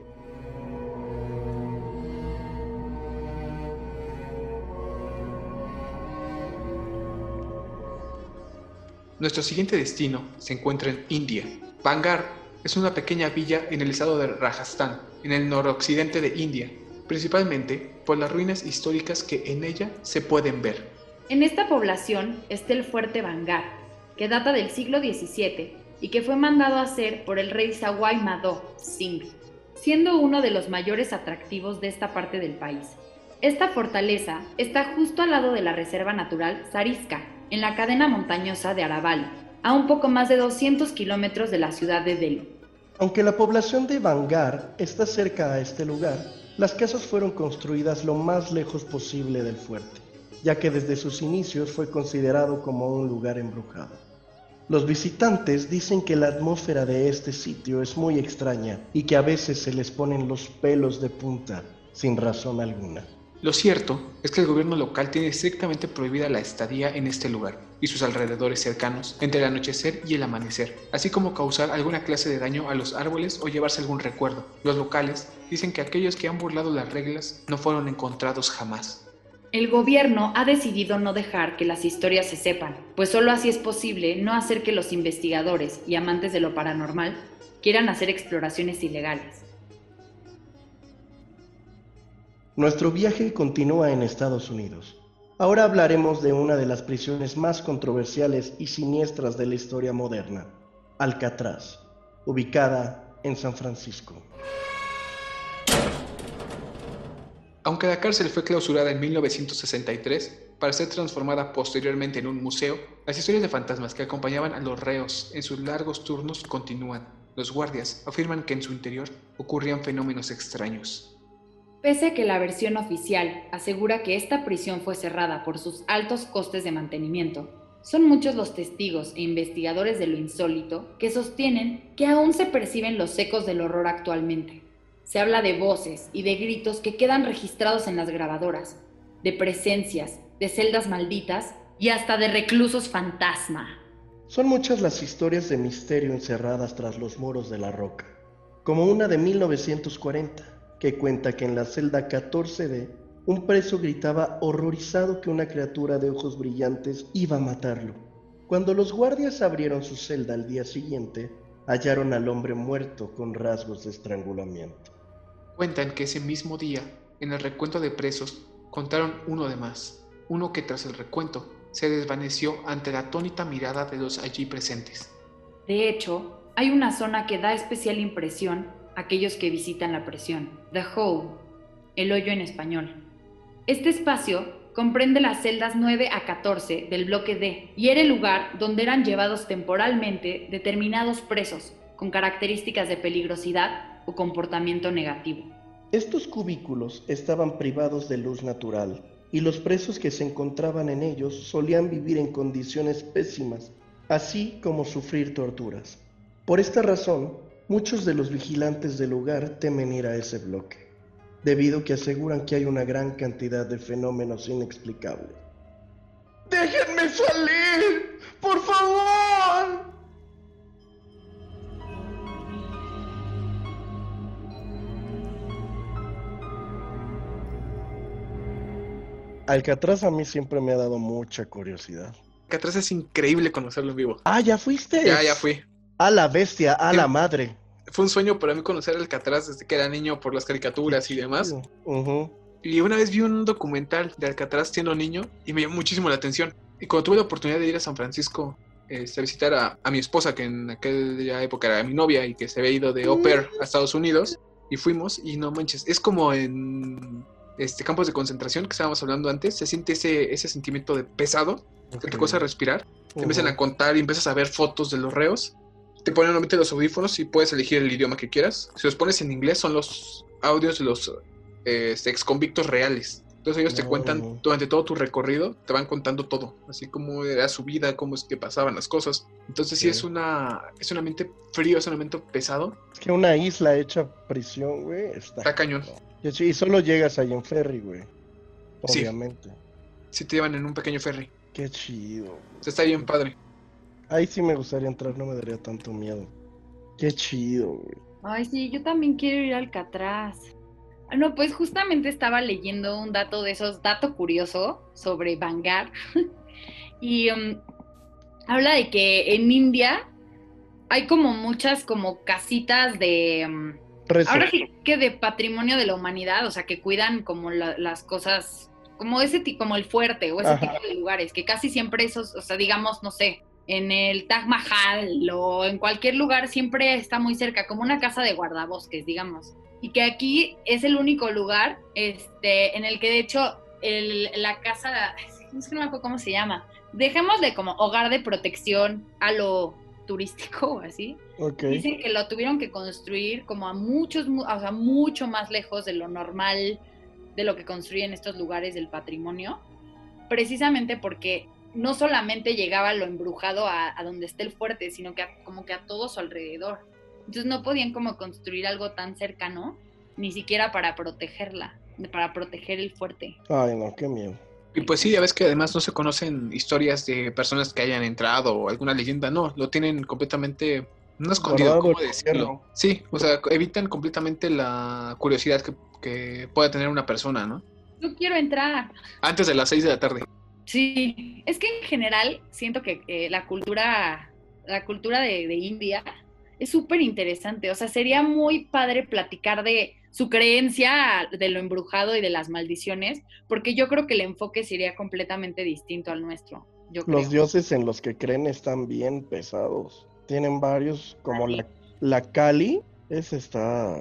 Nuestro siguiente destino se encuentra en India. Bangar es una pequeña villa en el estado de Rajasthan, en el noroccidente de India, principalmente por las ruinas históricas que en ella se pueden ver. En esta población está el fuerte Bangar, que data del siglo XVII y que fue mandado a hacer por el rey Sawai Madho Singh, siendo uno de los mayores atractivos de esta parte del país. Esta fortaleza está justo al lado de la reserva natural Sariska, en la cadena montañosa de Aravalli, a un poco más de 200 kilómetros de la ciudad de Delhi. Aunque la población de Bangar está cerca a este lugar, las casas fueron construidas lo más lejos posible del fuerte, ya que desde sus inicios fue considerado como un lugar embrujado. Los visitantes dicen que la atmósfera de este sitio es muy extraña y que a veces se les ponen los pelos de punta sin razón alguna. Lo cierto es que el gobierno local tiene estrictamente prohibida la estadía en este lugar y sus alrededores cercanos entre el anochecer y el amanecer, así como causar alguna clase de daño a los árboles o llevarse algún recuerdo. Los locales dicen que aquellos que han burlado las reglas no fueron encontrados jamás. El gobierno ha decidido no dejar que las historias se sepan, pues solo así es posible no hacer que los investigadores y amantes de lo paranormal quieran hacer exploraciones ilegales. Nuestro viaje continúa en Estados Unidos. Ahora hablaremos de una de las prisiones más controversiales y siniestras de la historia moderna, Alcatraz, ubicada en San Francisco. Aunque la cárcel fue clausurada en 1963 para ser transformada posteriormente en un museo, las historias de fantasmas que acompañaban a los reos en sus largos turnos continúan. Los guardias afirman que en su interior ocurrían fenómenos extraños. Pese a que la versión oficial asegura que esta prisión fue cerrada por sus altos costes de mantenimiento, son muchos los testigos e investigadores de lo insólito que sostienen que aún se perciben los ecos del horror actualmente. Se habla de voces y de gritos que quedan registrados en las grabadoras, de presencias, de celdas malditas y hasta de reclusos fantasma. Son muchas las historias de misterio encerradas tras los muros de la roca, como una de 1940, que cuenta que en la celda 14D, un preso gritaba horrorizado que una criatura de ojos brillantes iba a matarlo. Cuando los guardias abrieron su celda al día siguiente, hallaron al hombre muerto con rasgos de estrangulamiento. Cuentan que ese mismo día, en el recuento de presos, contaron uno de más, uno que tras el recuento se desvaneció ante la atónita mirada de los allí presentes. De hecho, hay una zona que da especial impresión a aquellos que visitan la prisión, The Hole, el hoyo en español. Este espacio comprende las celdas 9 a 14 del bloque D y era el lugar donde eran llevados temporalmente determinados presos con características de peligrosidad o comportamiento negativo. Estos cubículos estaban privados de luz natural y los presos que se encontraban en ellos solían vivir en condiciones pésimas, así como sufrir torturas. Por esta razón, muchos de los vigilantes del lugar temen ir a ese bloque, debido a que aseguran que hay una gran cantidad de fenómenos inexplicables. ¡Déjenme salir! ¡Por favor! Alcatraz a mí siempre me ha dado mucha curiosidad. Alcatraz es increíble conocerlo en vivo. Ah, ¿ya fuiste? Ya fui. A la bestia, a la madre. Fue un sueño para mí conocer Alcatraz desde que era niño por las caricaturas y demás. Uh-huh. Y una vez vi un documental de Alcatraz siendo niño y me llamó muchísimo la atención. Y cuando tuve la oportunidad de ir a San Francisco a visitar a mi esposa, que en aquella época era mi novia y que se había ido de au pair a Estados Unidos, y fuimos, y no manches, es como en campos de concentración que estábamos hablando antes, se siente ese sentimiento de pesado, que te cuesta respirar, te empiezan a contar y empiezas a ver fotos de los reos, te ponen nuevamente los audífonos y puedes elegir el idioma que quieras. Si los pones en inglés son los audios de los exconvictos reales. Entonces ellos te cuentan durante todo tu recorrido, te van contando todo, así como era su vida, cómo es que pasaban las cosas. Entonces sí es un ambiente frío, es un ambiente pesado. Es que una isla hecha prisión, güey, está cañón. Y solo llegas ahí en ferry, güey, obviamente. Sí te llevan en un pequeño ferry. Qué chido, güey. Está bien padre. Ahí sí me gustaría entrar, no me daría tanto miedo. Qué chido, güey. Ay, sí, yo también quiero ir a Alcatraz. No, pues justamente estaba leyendo un dato de esos, dato curioso sobre Vanguard. Y habla de que en India hay como muchas como casitas de... ahora sí que de patrimonio de la humanidad, o sea, que cuidan como las cosas, como ese tipo, como el fuerte o ese tipo de lugares, que casi siempre esos, o sea, digamos, no sé, en el Taj Mahal o en cualquier lugar siempre está muy cerca, como una casa de guardabosques, digamos. Y que aquí es el único lugar en el que de hecho la casa, no sé, no me acuerdo cómo se llama, dejémosle como hogar de protección a lo turístico o así. Okay. Dicen que lo tuvieron que construir como a o sea, mucho más lejos de lo normal, de lo que construyen estos lugares del patrimonio, precisamente porque no solamente llegaba lo embrujado a donde está el fuerte, sino que como que a todo su alrededor. Entonces no podían como construir algo tan cercano, ni siquiera para protegerla, para proteger el fuerte. Ay, no, qué miedo. Y pues sí, ya ves que además no se conocen historias de personas que hayan entrado o alguna leyenda, no, lo tienen completamente, no escondido, ¿cómo decirlo? Sí, o sea, evitan completamente la curiosidad que pueda tener una persona, ¿no? Yo quiero entrar. Antes de las 6 de la tarde. Sí, es que en general siento que la cultura de India es súper interesante, o sea, sería muy padre platicar de su creencia de lo embrujado y de las maldiciones, porque yo creo que el enfoque sería completamente distinto al nuestro. Los dioses en los que creen están bien pesados. Tienen varios, como la Kali, esa está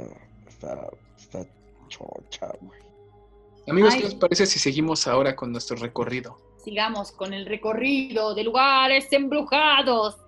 chocha, güey. Amigos, ¿qué les parece si seguimos ahora con nuestro recorrido? Sigamos con el recorrido de lugares embrujados.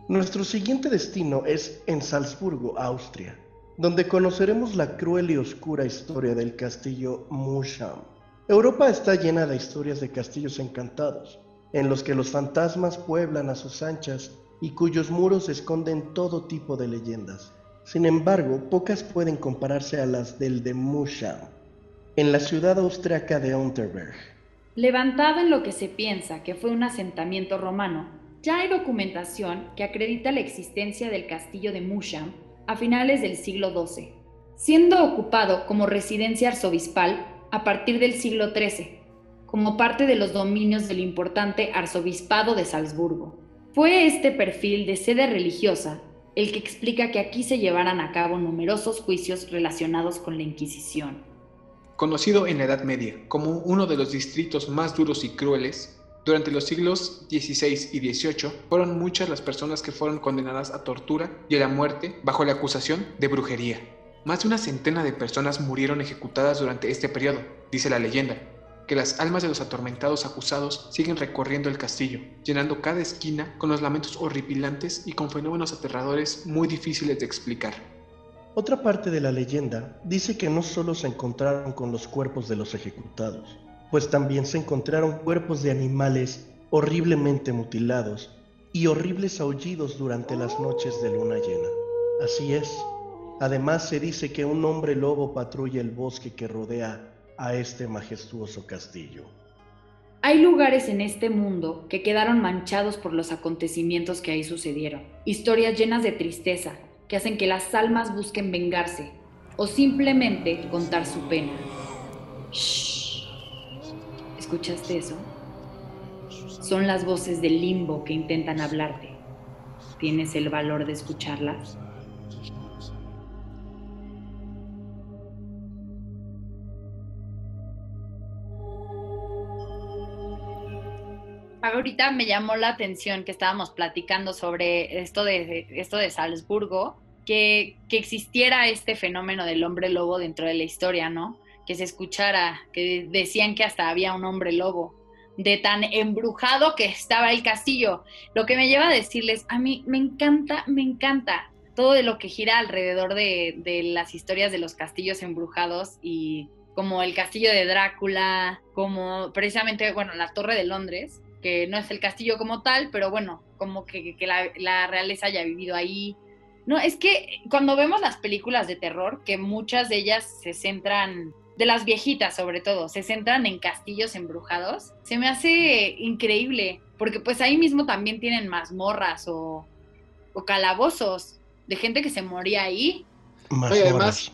Nuestro siguiente destino es en Salzburgo, Austria, donde conoceremos la cruel y oscura historia del castillo Musham. Europa está llena de historias de castillos encantados, en los que los fantasmas pueblan a sus anchas y cuyos muros esconden todo tipo de leyendas. Sin embargo, pocas pueden compararse a las del de Musham, en la ciudad austriaca de Unterberg. Levantado en lo que se piensa que fue un asentamiento romano, ya hay documentación que acredita la existencia del castillo de Musham a finales del siglo XII, siendo ocupado como residencia arzobispal a partir del siglo XIII, como parte de los dominios del importante arzobispado de Salzburgo. Fue este perfil de sede religiosa el que explica que aquí se llevaran a cabo numerosos juicios relacionados con la Inquisición. Conocido en la Edad Media como uno de los distritos más duros y crueles, durante los siglos XVI y XVIII fueron muchas las personas que fueron condenadas a tortura y a la muerte bajo la acusación de brujería. Más de una centena de personas murieron ejecutadas durante este periodo. Dice la leyenda que las almas de los atormentados acusados siguen recorriendo el castillo, llenando cada esquina con los lamentos horripilantes y con fenómenos aterradores muy difíciles de explicar. Otra parte de la leyenda dice que no solo se encontraron con los cuerpos de los ejecutados, pues también se encontraron cuerpos de animales horriblemente mutilados y horribles aullidos durante las noches de luna llena. Así es. Además se dice que un hombre lobo patrulla el bosque que rodea a este majestuoso castillo. Hay lugares en este mundo que quedaron manchados por los acontecimientos que ahí sucedieron. Historias llenas de tristeza que hacen que las almas busquen vengarse o simplemente contar su pena. Shh. ¿Escuchaste eso? Son las voces del limbo que intentan hablarte. ¿Tienes el valor de escucharlas? Ahorita me llamó la atención que estábamos platicando sobre esto de Salzburgo, que existiera este fenómeno del hombre lobo dentro de la historia, ¿no? Que se escuchara, que decían que hasta había un hombre lobo, de tan embrujado que estaba el castillo. Lo que me lleva a decirles, a mí me encanta todo de lo que gira alrededor de las historias de los castillos embrujados, y como el castillo de Drácula, como precisamente, bueno, la Torre de Londres, que no es el castillo como tal, pero bueno, como que la realeza haya vivido ahí. No, es que cuando vemos las películas de terror, que muchas de ellas se centran, de las viejitas sobre todo, se centran en castillos embrujados, se me hace increíble, porque pues ahí mismo también tienen mazmorras o calabozos de gente que se moría ahí. Oye, además,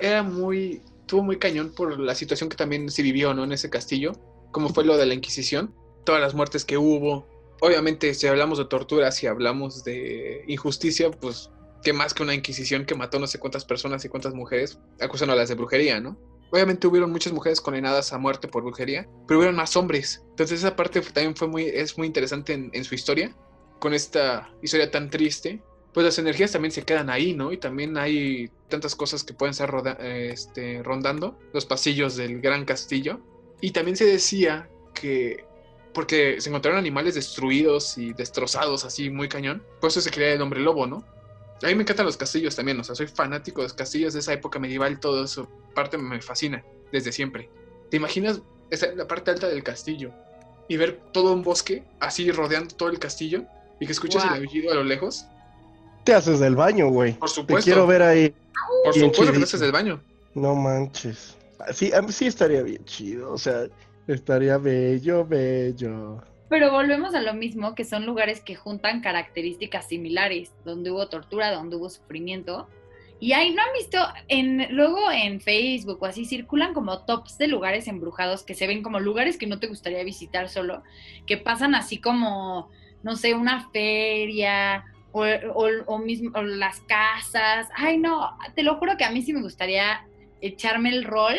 estuvo muy cañón por la situación que también se vivió, ¿no? En ese castillo, como fue lo de la Inquisición, todas las muertes que hubo. Obviamente, si hablamos de tortura, si hablamos de injusticia, pues qué más que una Inquisición que mató no sé cuántas personas y cuántas mujeres, acusándolas de brujería, ¿no? Obviamente hubieron muchas mujeres condenadas a muerte por brujería, pero hubieron más hombres. Entonces esa parte también es muy interesante en su historia, con esta historia tan triste. Pues las energías también se quedan ahí, ¿no? Y también hay tantas cosas que pueden estar rondando los pasillos del gran castillo. Y también se decía que, porque se encontraron animales destruidos y destrozados así muy cañón, por eso se creía el hombre lobo, ¿no? A mí me encantan los castillos también, o sea, soy fanático de los castillos de esa época medieval, todo eso, parte me fascina, desde siempre. ¿Te imaginas la parte alta del castillo y ver todo un bosque así rodeando todo el castillo y que escuches el aullido a lo lejos? Te haces del baño, güey. Por supuesto. Te quiero ver ahí. Por supuesto que te haces del baño. No manches. Sí, a mí sí estaría bien chido, o sea, estaría bello. Pero volvemos a lo mismo, que son lugares que juntan características similares, donde hubo tortura, donde hubo sufrimiento. Y ahí no han visto, luego en Facebook o así circulan como tops de lugares embrujados que se ven como lugares que no te gustaría visitar solo, que pasan así como, no sé, una feria o mismo o las casas. Ay, no, te lo juro que a mí sí me gustaría echarme el rol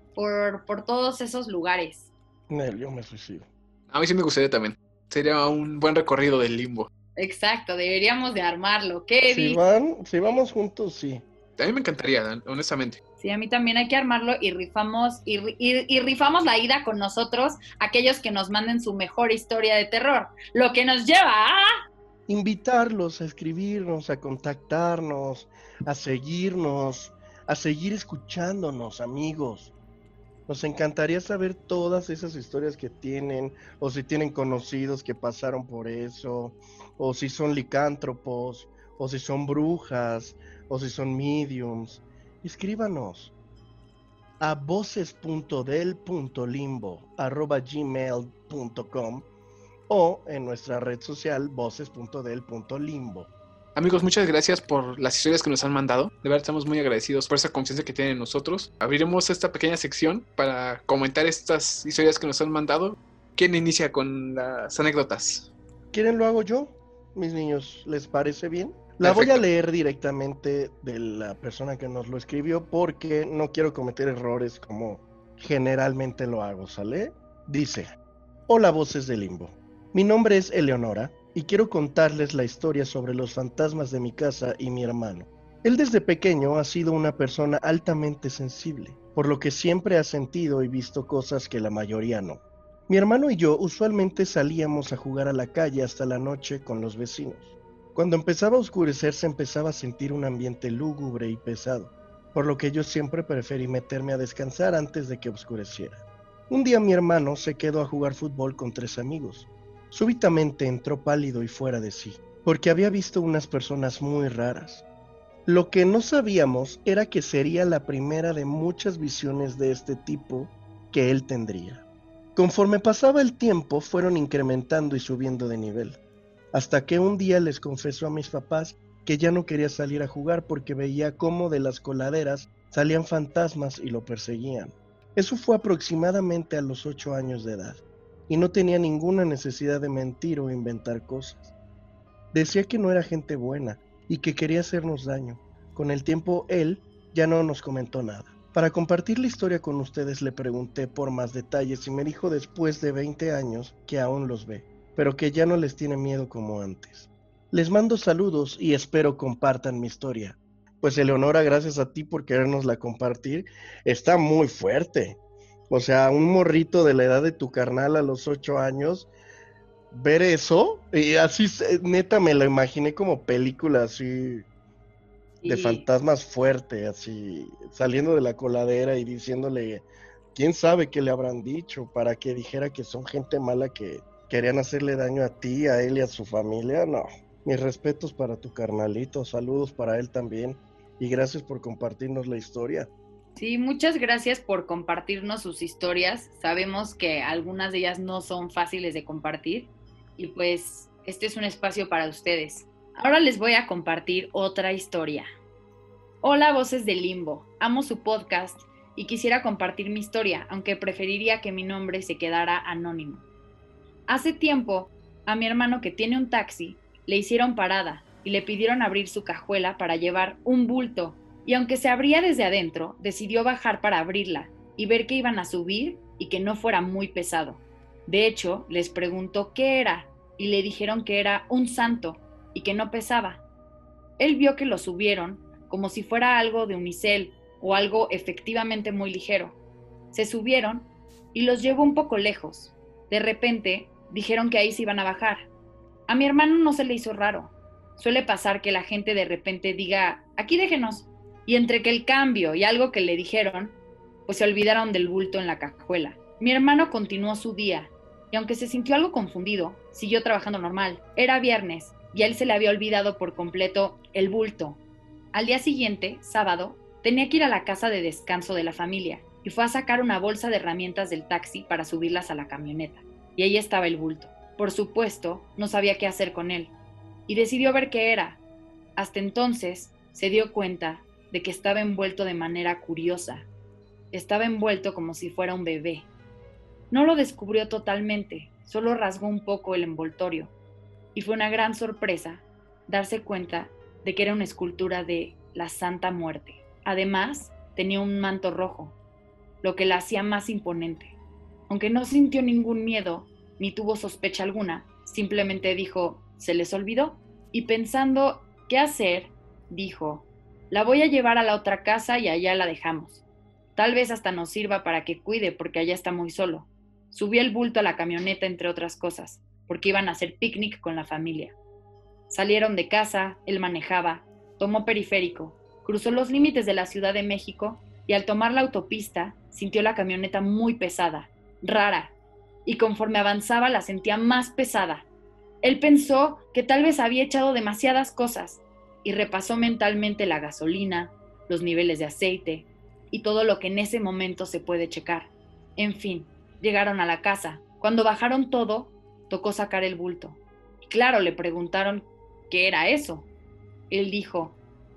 por todos esos lugares. Yo me suicido. A mí sí me gustaría también. Sería un buen recorrido del limbo. Exacto, deberíamos de armarlo. ¿Qué si vamos juntos, sí. A mí me encantaría, honestamente. Sí, a mí también hay que armarlo y rifamos la ida con nosotros, aquellos que nos manden su mejor historia de terror. Lo que nos lleva a... invitarlos a escribirnos, a contactarnos, a seguirnos, a seguir escuchándonos, amigos. Nos encantaría saber todas esas historias que tienen, o si tienen conocidos que pasaron por eso, o si son licántropos, o si son brujas, o si son mediums. Escríbanos a voces.del.limbo@gmail.com o en nuestra red social voces.del.limbo. Amigos, muchas gracias por las historias que nos han mandado. De verdad estamos muy agradecidos por esa confianza que tienen en nosotros. Abriremos esta pequeña sección para comentar estas historias que nos han mandado. ¿Quién inicia con las anécdotas? ¿Quieren lo hago yo, mis niños? ¿Les parece bien? La voy a leer directamente de la persona que nos lo escribió porque no quiero cometer errores como generalmente lo hago, ¿sale? Dice: Hola, voces del limbo. Mi nombre es Eleonora y quiero contarles la historia sobre los fantasmas de mi casa y mi hermano. Él desde pequeño ha sido una persona altamente sensible, por lo que siempre ha sentido y visto cosas que la mayoría no. Mi hermano y yo usualmente salíamos a jugar a la calle hasta la noche con los vecinos. Cuando empezaba a oscurecer se empezaba a sentir un ambiente lúgubre y pesado, por lo que yo siempre preferí meterme a descansar antes de que oscureciera. Un día mi hermano se quedó a jugar fútbol con 3 amigos. Súbitamente entró pálido y fuera de sí, porque había visto unas personas muy raras. Lo que no sabíamos era que sería la primera de muchas visiones de este tipo que él tendría. Conforme pasaba el tiempo, fueron incrementando y subiendo de nivel, hasta que un día les confesó a mis papás que ya no quería salir a jugar porque veía cómo de las coladeras salían fantasmas y lo perseguían. Eso fue aproximadamente a los 8 años de edad, y no tenía ninguna necesidad de mentir o inventar cosas. Decía que no era gente buena y que quería hacernos daño. Con el tiempo él ya no nos comentó nada. Para compartir la historia con ustedes le pregunté por más detalles y me dijo después de 20 años que aún los ve, pero que ya no les tiene miedo como antes. Les mando saludos y espero compartan mi historia. Pues Eleonora, gracias a ti por querernosla compartir. Está muy fuerte. O sea, un morrito de la edad de tu carnal a los 8 años, ver eso, y así neta me lo imaginé como película así de fantasmas fuerte, así saliendo de la coladera y diciéndole, quién sabe qué le habrán dicho para que dijera que son gente mala que querían hacerle daño a ti, a él y a su familia. No, mis respetos para tu carnalito, saludos para él también y gracias por compartirnos la historia. Sí, muchas gracias por compartirnos sus historias. Sabemos que algunas de ellas no son fáciles de compartir y pues este es un espacio para ustedes. Ahora les voy a compartir otra historia. Hola, voces del limbo. Amo su podcast y quisiera compartir mi historia, aunque preferiría que mi nombre se quedara anónimo. Hace tiempo, a mi hermano que tiene un taxi, le hicieron parada y le pidieron abrir su cajuela para llevar un bulto. Y aunque se abría desde adentro, decidió bajar para abrirla y ver que iban a subir y que no fuera muy pesado. De hecho, les preguntó qué era y le dijeron que era un santo y que no pesaba. Él vio que lo subieron como si fuera algo de unicel o algo efectivamente muy ligero. Se subieron y los llevó un poco lejos. De repente, dijeron que ahí se iban a bajar. A mi hermano no se le hizo raro. Suele pasar que la gente de repente diga, aquí déjenos. Y entre que el cambio y algo que le dijeron, pues se olvidaron del bulto en la cajuela. Mi hermano continuó su día, y aunque se sintió algo confundido, siguió trabajando normal. Era viernes, y a él se le había olvidado por completo el bulto. Al día siguiente, sábado, tenía que ir a la casa de descanso de la familia, y fue a sacar una bolsa de herramientas del taxi para subirlas a la camioneta. Y ahí estaba el bulto. Por supuesto, no sabía qué hacer con él, y decidió ver qué era. Hasta entonces, se dio cuenta de que estaba envuelto de manera curiosa. Estaba envuelto como si fuera un bebé. No lo descubrió totalmente, solo rasgó un poco el envoltorio. Y fue una gran sorpresa darse cuenta de que era una escultura de la Santa Muerte. Además, tenía un manto rojo, lo que la hacía más imponente. Aunque no sintió ningún miedo, ni tuvo sospecha alguna, simplemente dijo, ¿se les olvidó? Y pensando, ¿qué hacer?, dijo, la voy a llevar a la otra casa y allá la dejamos. Tal vez hasta nos sirva para que cuide porque allá está muy solo. Subió el bulto a la camioneta entre otras cosas, porque iban a hacer picnic con la familia. Salieron de casa, él manejaba, tomó periférico, cruzó los límites de la Ciudad de México y al tomar la autopista sintió la camioneta muy pesada, rara, y conforme avanzaba la sentía más pesada. Él pensó que tal vez había echado demasiadas cosas y repasó mentalmente la gasolina, los niveles de aceite y todo lo que en ese momento se puede checar. En fin, llegaron a la casa. Cuando bajaron todo, tocó sacar el bulto. Y claro, le preguntaron qué era eso. Él dijo,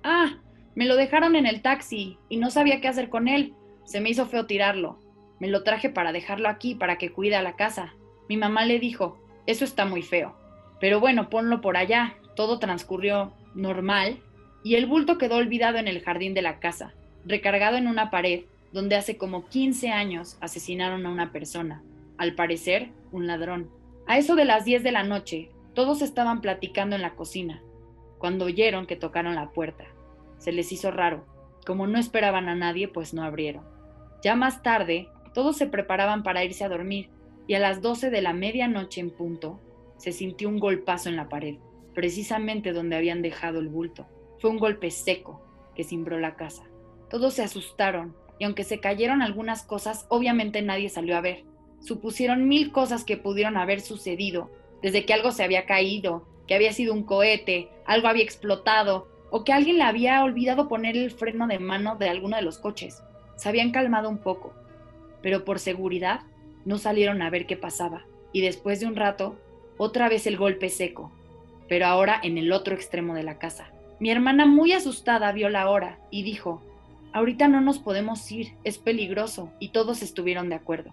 me lo dejaron en el taxi y no sabía qué hacer con él. Se me hizo feo tirarlo. Me lo traje para dejarlo aquí, para que cuide a la casa. Mi mamá le dijo, eso está muy feo. Pero bueno, ponlo por allá. Todo transcurrió normal y el bulto quedó olvidado en el jardín de la casa, recargado en una pared donde hace como 15 años asesinaron a una persona, al parecer un ladrón. A eso de las 10 de la noche, todos estaban platicando en la cocina, cuando oyeron que tocaron la puerta. Se les hizo raro. Como no esperaban a nadie, pues no abrieron. Ya más tarde, todos se preparaban para irse a dormir y a las 12 de la medianoche en punto, se sintió un golpazo en la pared, precisamente donde habían dejado el bulto. Fue un golpe seco que cimbró la casa. Todos se asustaron y aunque se cayeron algunas cosas, obviamente nadie salió a ver. Supusieron 1000 cosas que pudieron haber sucedido, desde que algo se había caído, que había sido un cohete, algo había explotado o que alguien le había olvidado poner el freno de mano de alguno de los coches. Se habían calmado un poco, pero por seguridad no salieron a ver qué pasaba. Y después de un rato, otra vez el golpe seco, pero ahora en el otro extremo de la casa. Mi hermana, muy asustada, vio la hora y dijo, ahorita no nos podemos ir, es peligroso, y todos estuvieron de acuerdo.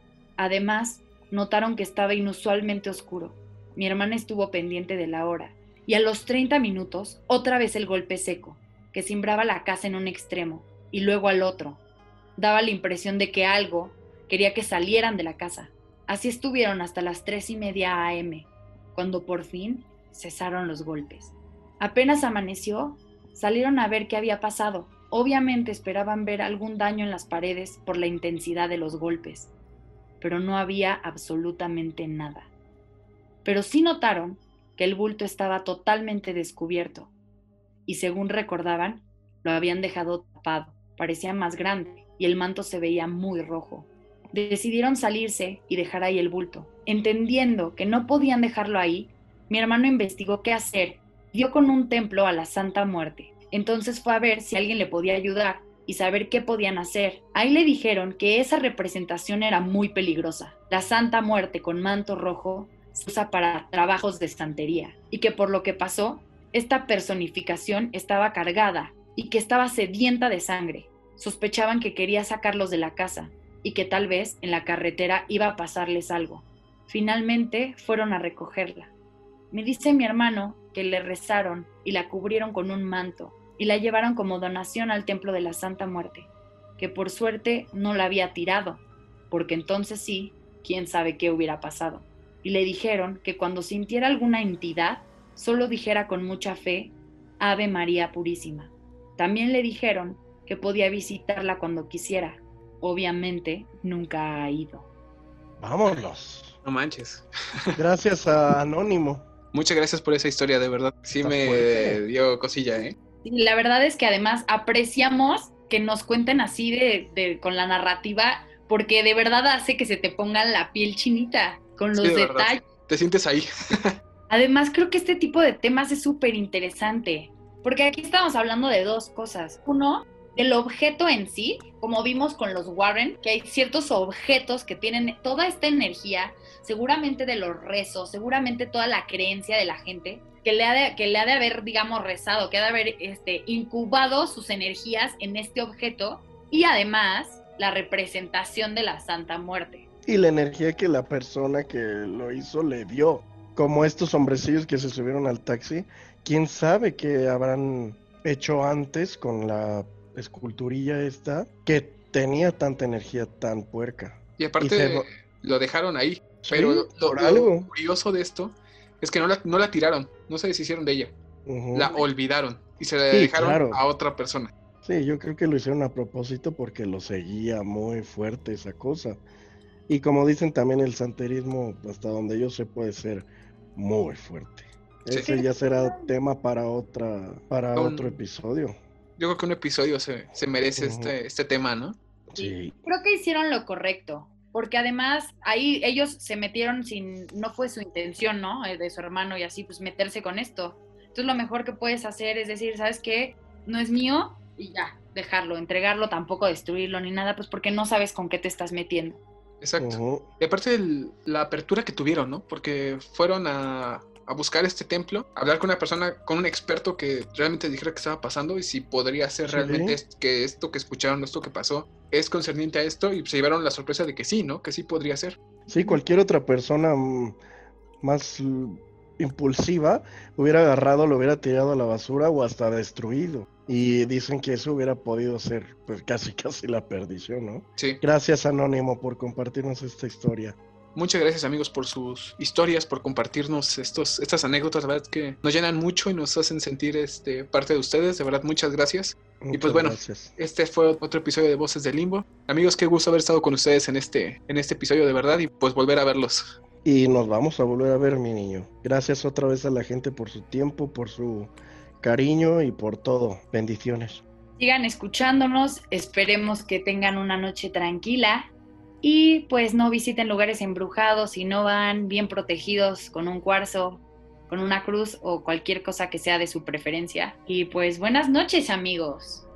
Además, notaron que estaba inusualmente oscuro. Mi hermana estuvo pendiente de la hora, y a los 30 minutos, otra vez el golpe seco, que cimbraba la casa en un extremo, y luego al otro. Daba la impresión de que algo quería que salieran de la casa. Así estuvieron hasta las 3:30 a.m., cuando por fin cesaron los golpes. Apenas amaneció, salieron a ver qué había pasado. Obviamente esperaban ver algún daño en las paredes por la intensidad de los golpes, pero no había absolutamente nada. Pero sí notaron que el bulto estaba totalmente descubierto, y según recordaban, lo habían dejado tapado, parecía más grande, y el manto se veía muy rojo. Decidieron salirse y dejar ahí el bulto. Entendiendo que no podían dejarlo ahí, mi hermano investigó qué hacer. Dio con un templo a la Santa Muerte. Entonces fue a ver si alguien le podía ayudar y saber qué podían hacer. Ahí le dijeron que esa representación era muy peligrosa. La Santa Muerte con manto rojo se usa para trabajos de santería y que por lo que pasó, esta personificación estaba cargada y que estaba sedienta de sangre. Sospechaban que quería sacarlos de la casa y que tal vez en la carretera iba a pasarles algo. Finalmente fueron a recogerla. Me dice mi hermano que le rezaron y la cubrieron con un manto y la llevaron como donación al templo de la Santa Muerte, que por suerte no la había tirado, porque entonces sí, quién sabe qué hubiera pasado. Y le dijeron que cuando sintiera alguna entidad, solo dijera con mucha fe, Ave María Purísima. También le dijeron que podía visitarla cuando quisiera. Obviamente nunca ha ido. Vámonos. No manches. Gracias a Anónimo. Muchas gracias por esa historia, de verdad. Sí Está me fuerte. dio cosilla, ¿eh? Y la verdad es que además apreciamos que nos cuenten así con la narrativa, porque de verdad hace que se te ponga la piel chinita con los Sí, de verdad. detalles. Te sientes ahí. Además, creo que este tipo de temas es súper interesante, porque aquí estamos hablando de dos cosas. Uno, del objeto en sí, como vimos con los Warren, que hay ciertos objetos que tienen toda esta energía, seguramente de los rezos, seguramente toda la creencia de la gente, que le ha de haber, digamos, rezado, que ha de haber incubado sus energías en este objeto, y además la representación de la Santa Muerte. Y la energía que la persona que lo hizo le dio. Como estos hombrecillos que se subieron al taxi, quién sabe qué habrán hecho antes con la esculturilla esta que tenía tanta energía tan puerca. Y aparte lo dejaron ahí. Pero por lo algo. curioso de esto es que no la tiraron, no se deshicieron de ella. Uh-huh. La olvidaron y se la Sí, dejaron claro. a otra persona. Sí, yo creo que lo hicieron a propósito porque lo seguía muy fuerte esa cosa. Y como dicen también, el santerismo, hasta donde yo sé, puede ser muy fuerte. Ese ya será tema para otro episodio. Yo creo que un episodio se merece este tema, ¿no? Sí. Creo que hicieron lo correcto, porque además ahí ellos se metieron no fue su intención, ¿no? De su hermano y así, pues meterse con esto. Entonces lo mejor que puedes hacer es decir, ¿sabes qué? No es mío y ya, dejarlo, entregarlo, tampoco destruirlo ni nada, pues porque no sabes con qué te estás metiendo. Exacto. Y aparte la apertura que tuvieron, ¿no? Porque fueron a buscar este templo, a hablar con una persona, con un experto que realmente dijera qué estaba pasando y si podría ser realmente que esto que escucharon, esto que pasó, es concerniente a esto, y se llevaron la sorpresa de que sí, ¿no? Que sí podría ser. Sí, cualquier otra persona más impulsiva hubiera agarrado, lo hubiera tirado a la basura o hasta destruido. Y dicen que eso hubiera podido ser pues casi la perdición, ¿no? Sí. Gracias, Anónimo, por compartirnos esta historia. Muchas gracias, amigos, por sus historias, por compartirnos estas anécdotas. La verdad que nos llenan mucho y nos hacen sentir parte de ustedes. De verdad, muchas gracias. Muchas y pues bueno, gracias. Este fue otro episodio de Voces del Limbo. Amigos, qué gusto haber estado con ustedes en este episodio, de verdad, y pues volver a verlos. Y nos vamos a volver a ver, mi niño. Gracias otra vez a la gente por su tiempo, por su cariño y por todo. Bendiciones. Sigan escuchándonos, esperemos que tengan una noche tranquila y pues no visiten lugares embrujados y no van bien protegidos con un cuarzo, con una cruz o cualquier cosa que sea de su preferencia. Y pues buenas noches, amigos.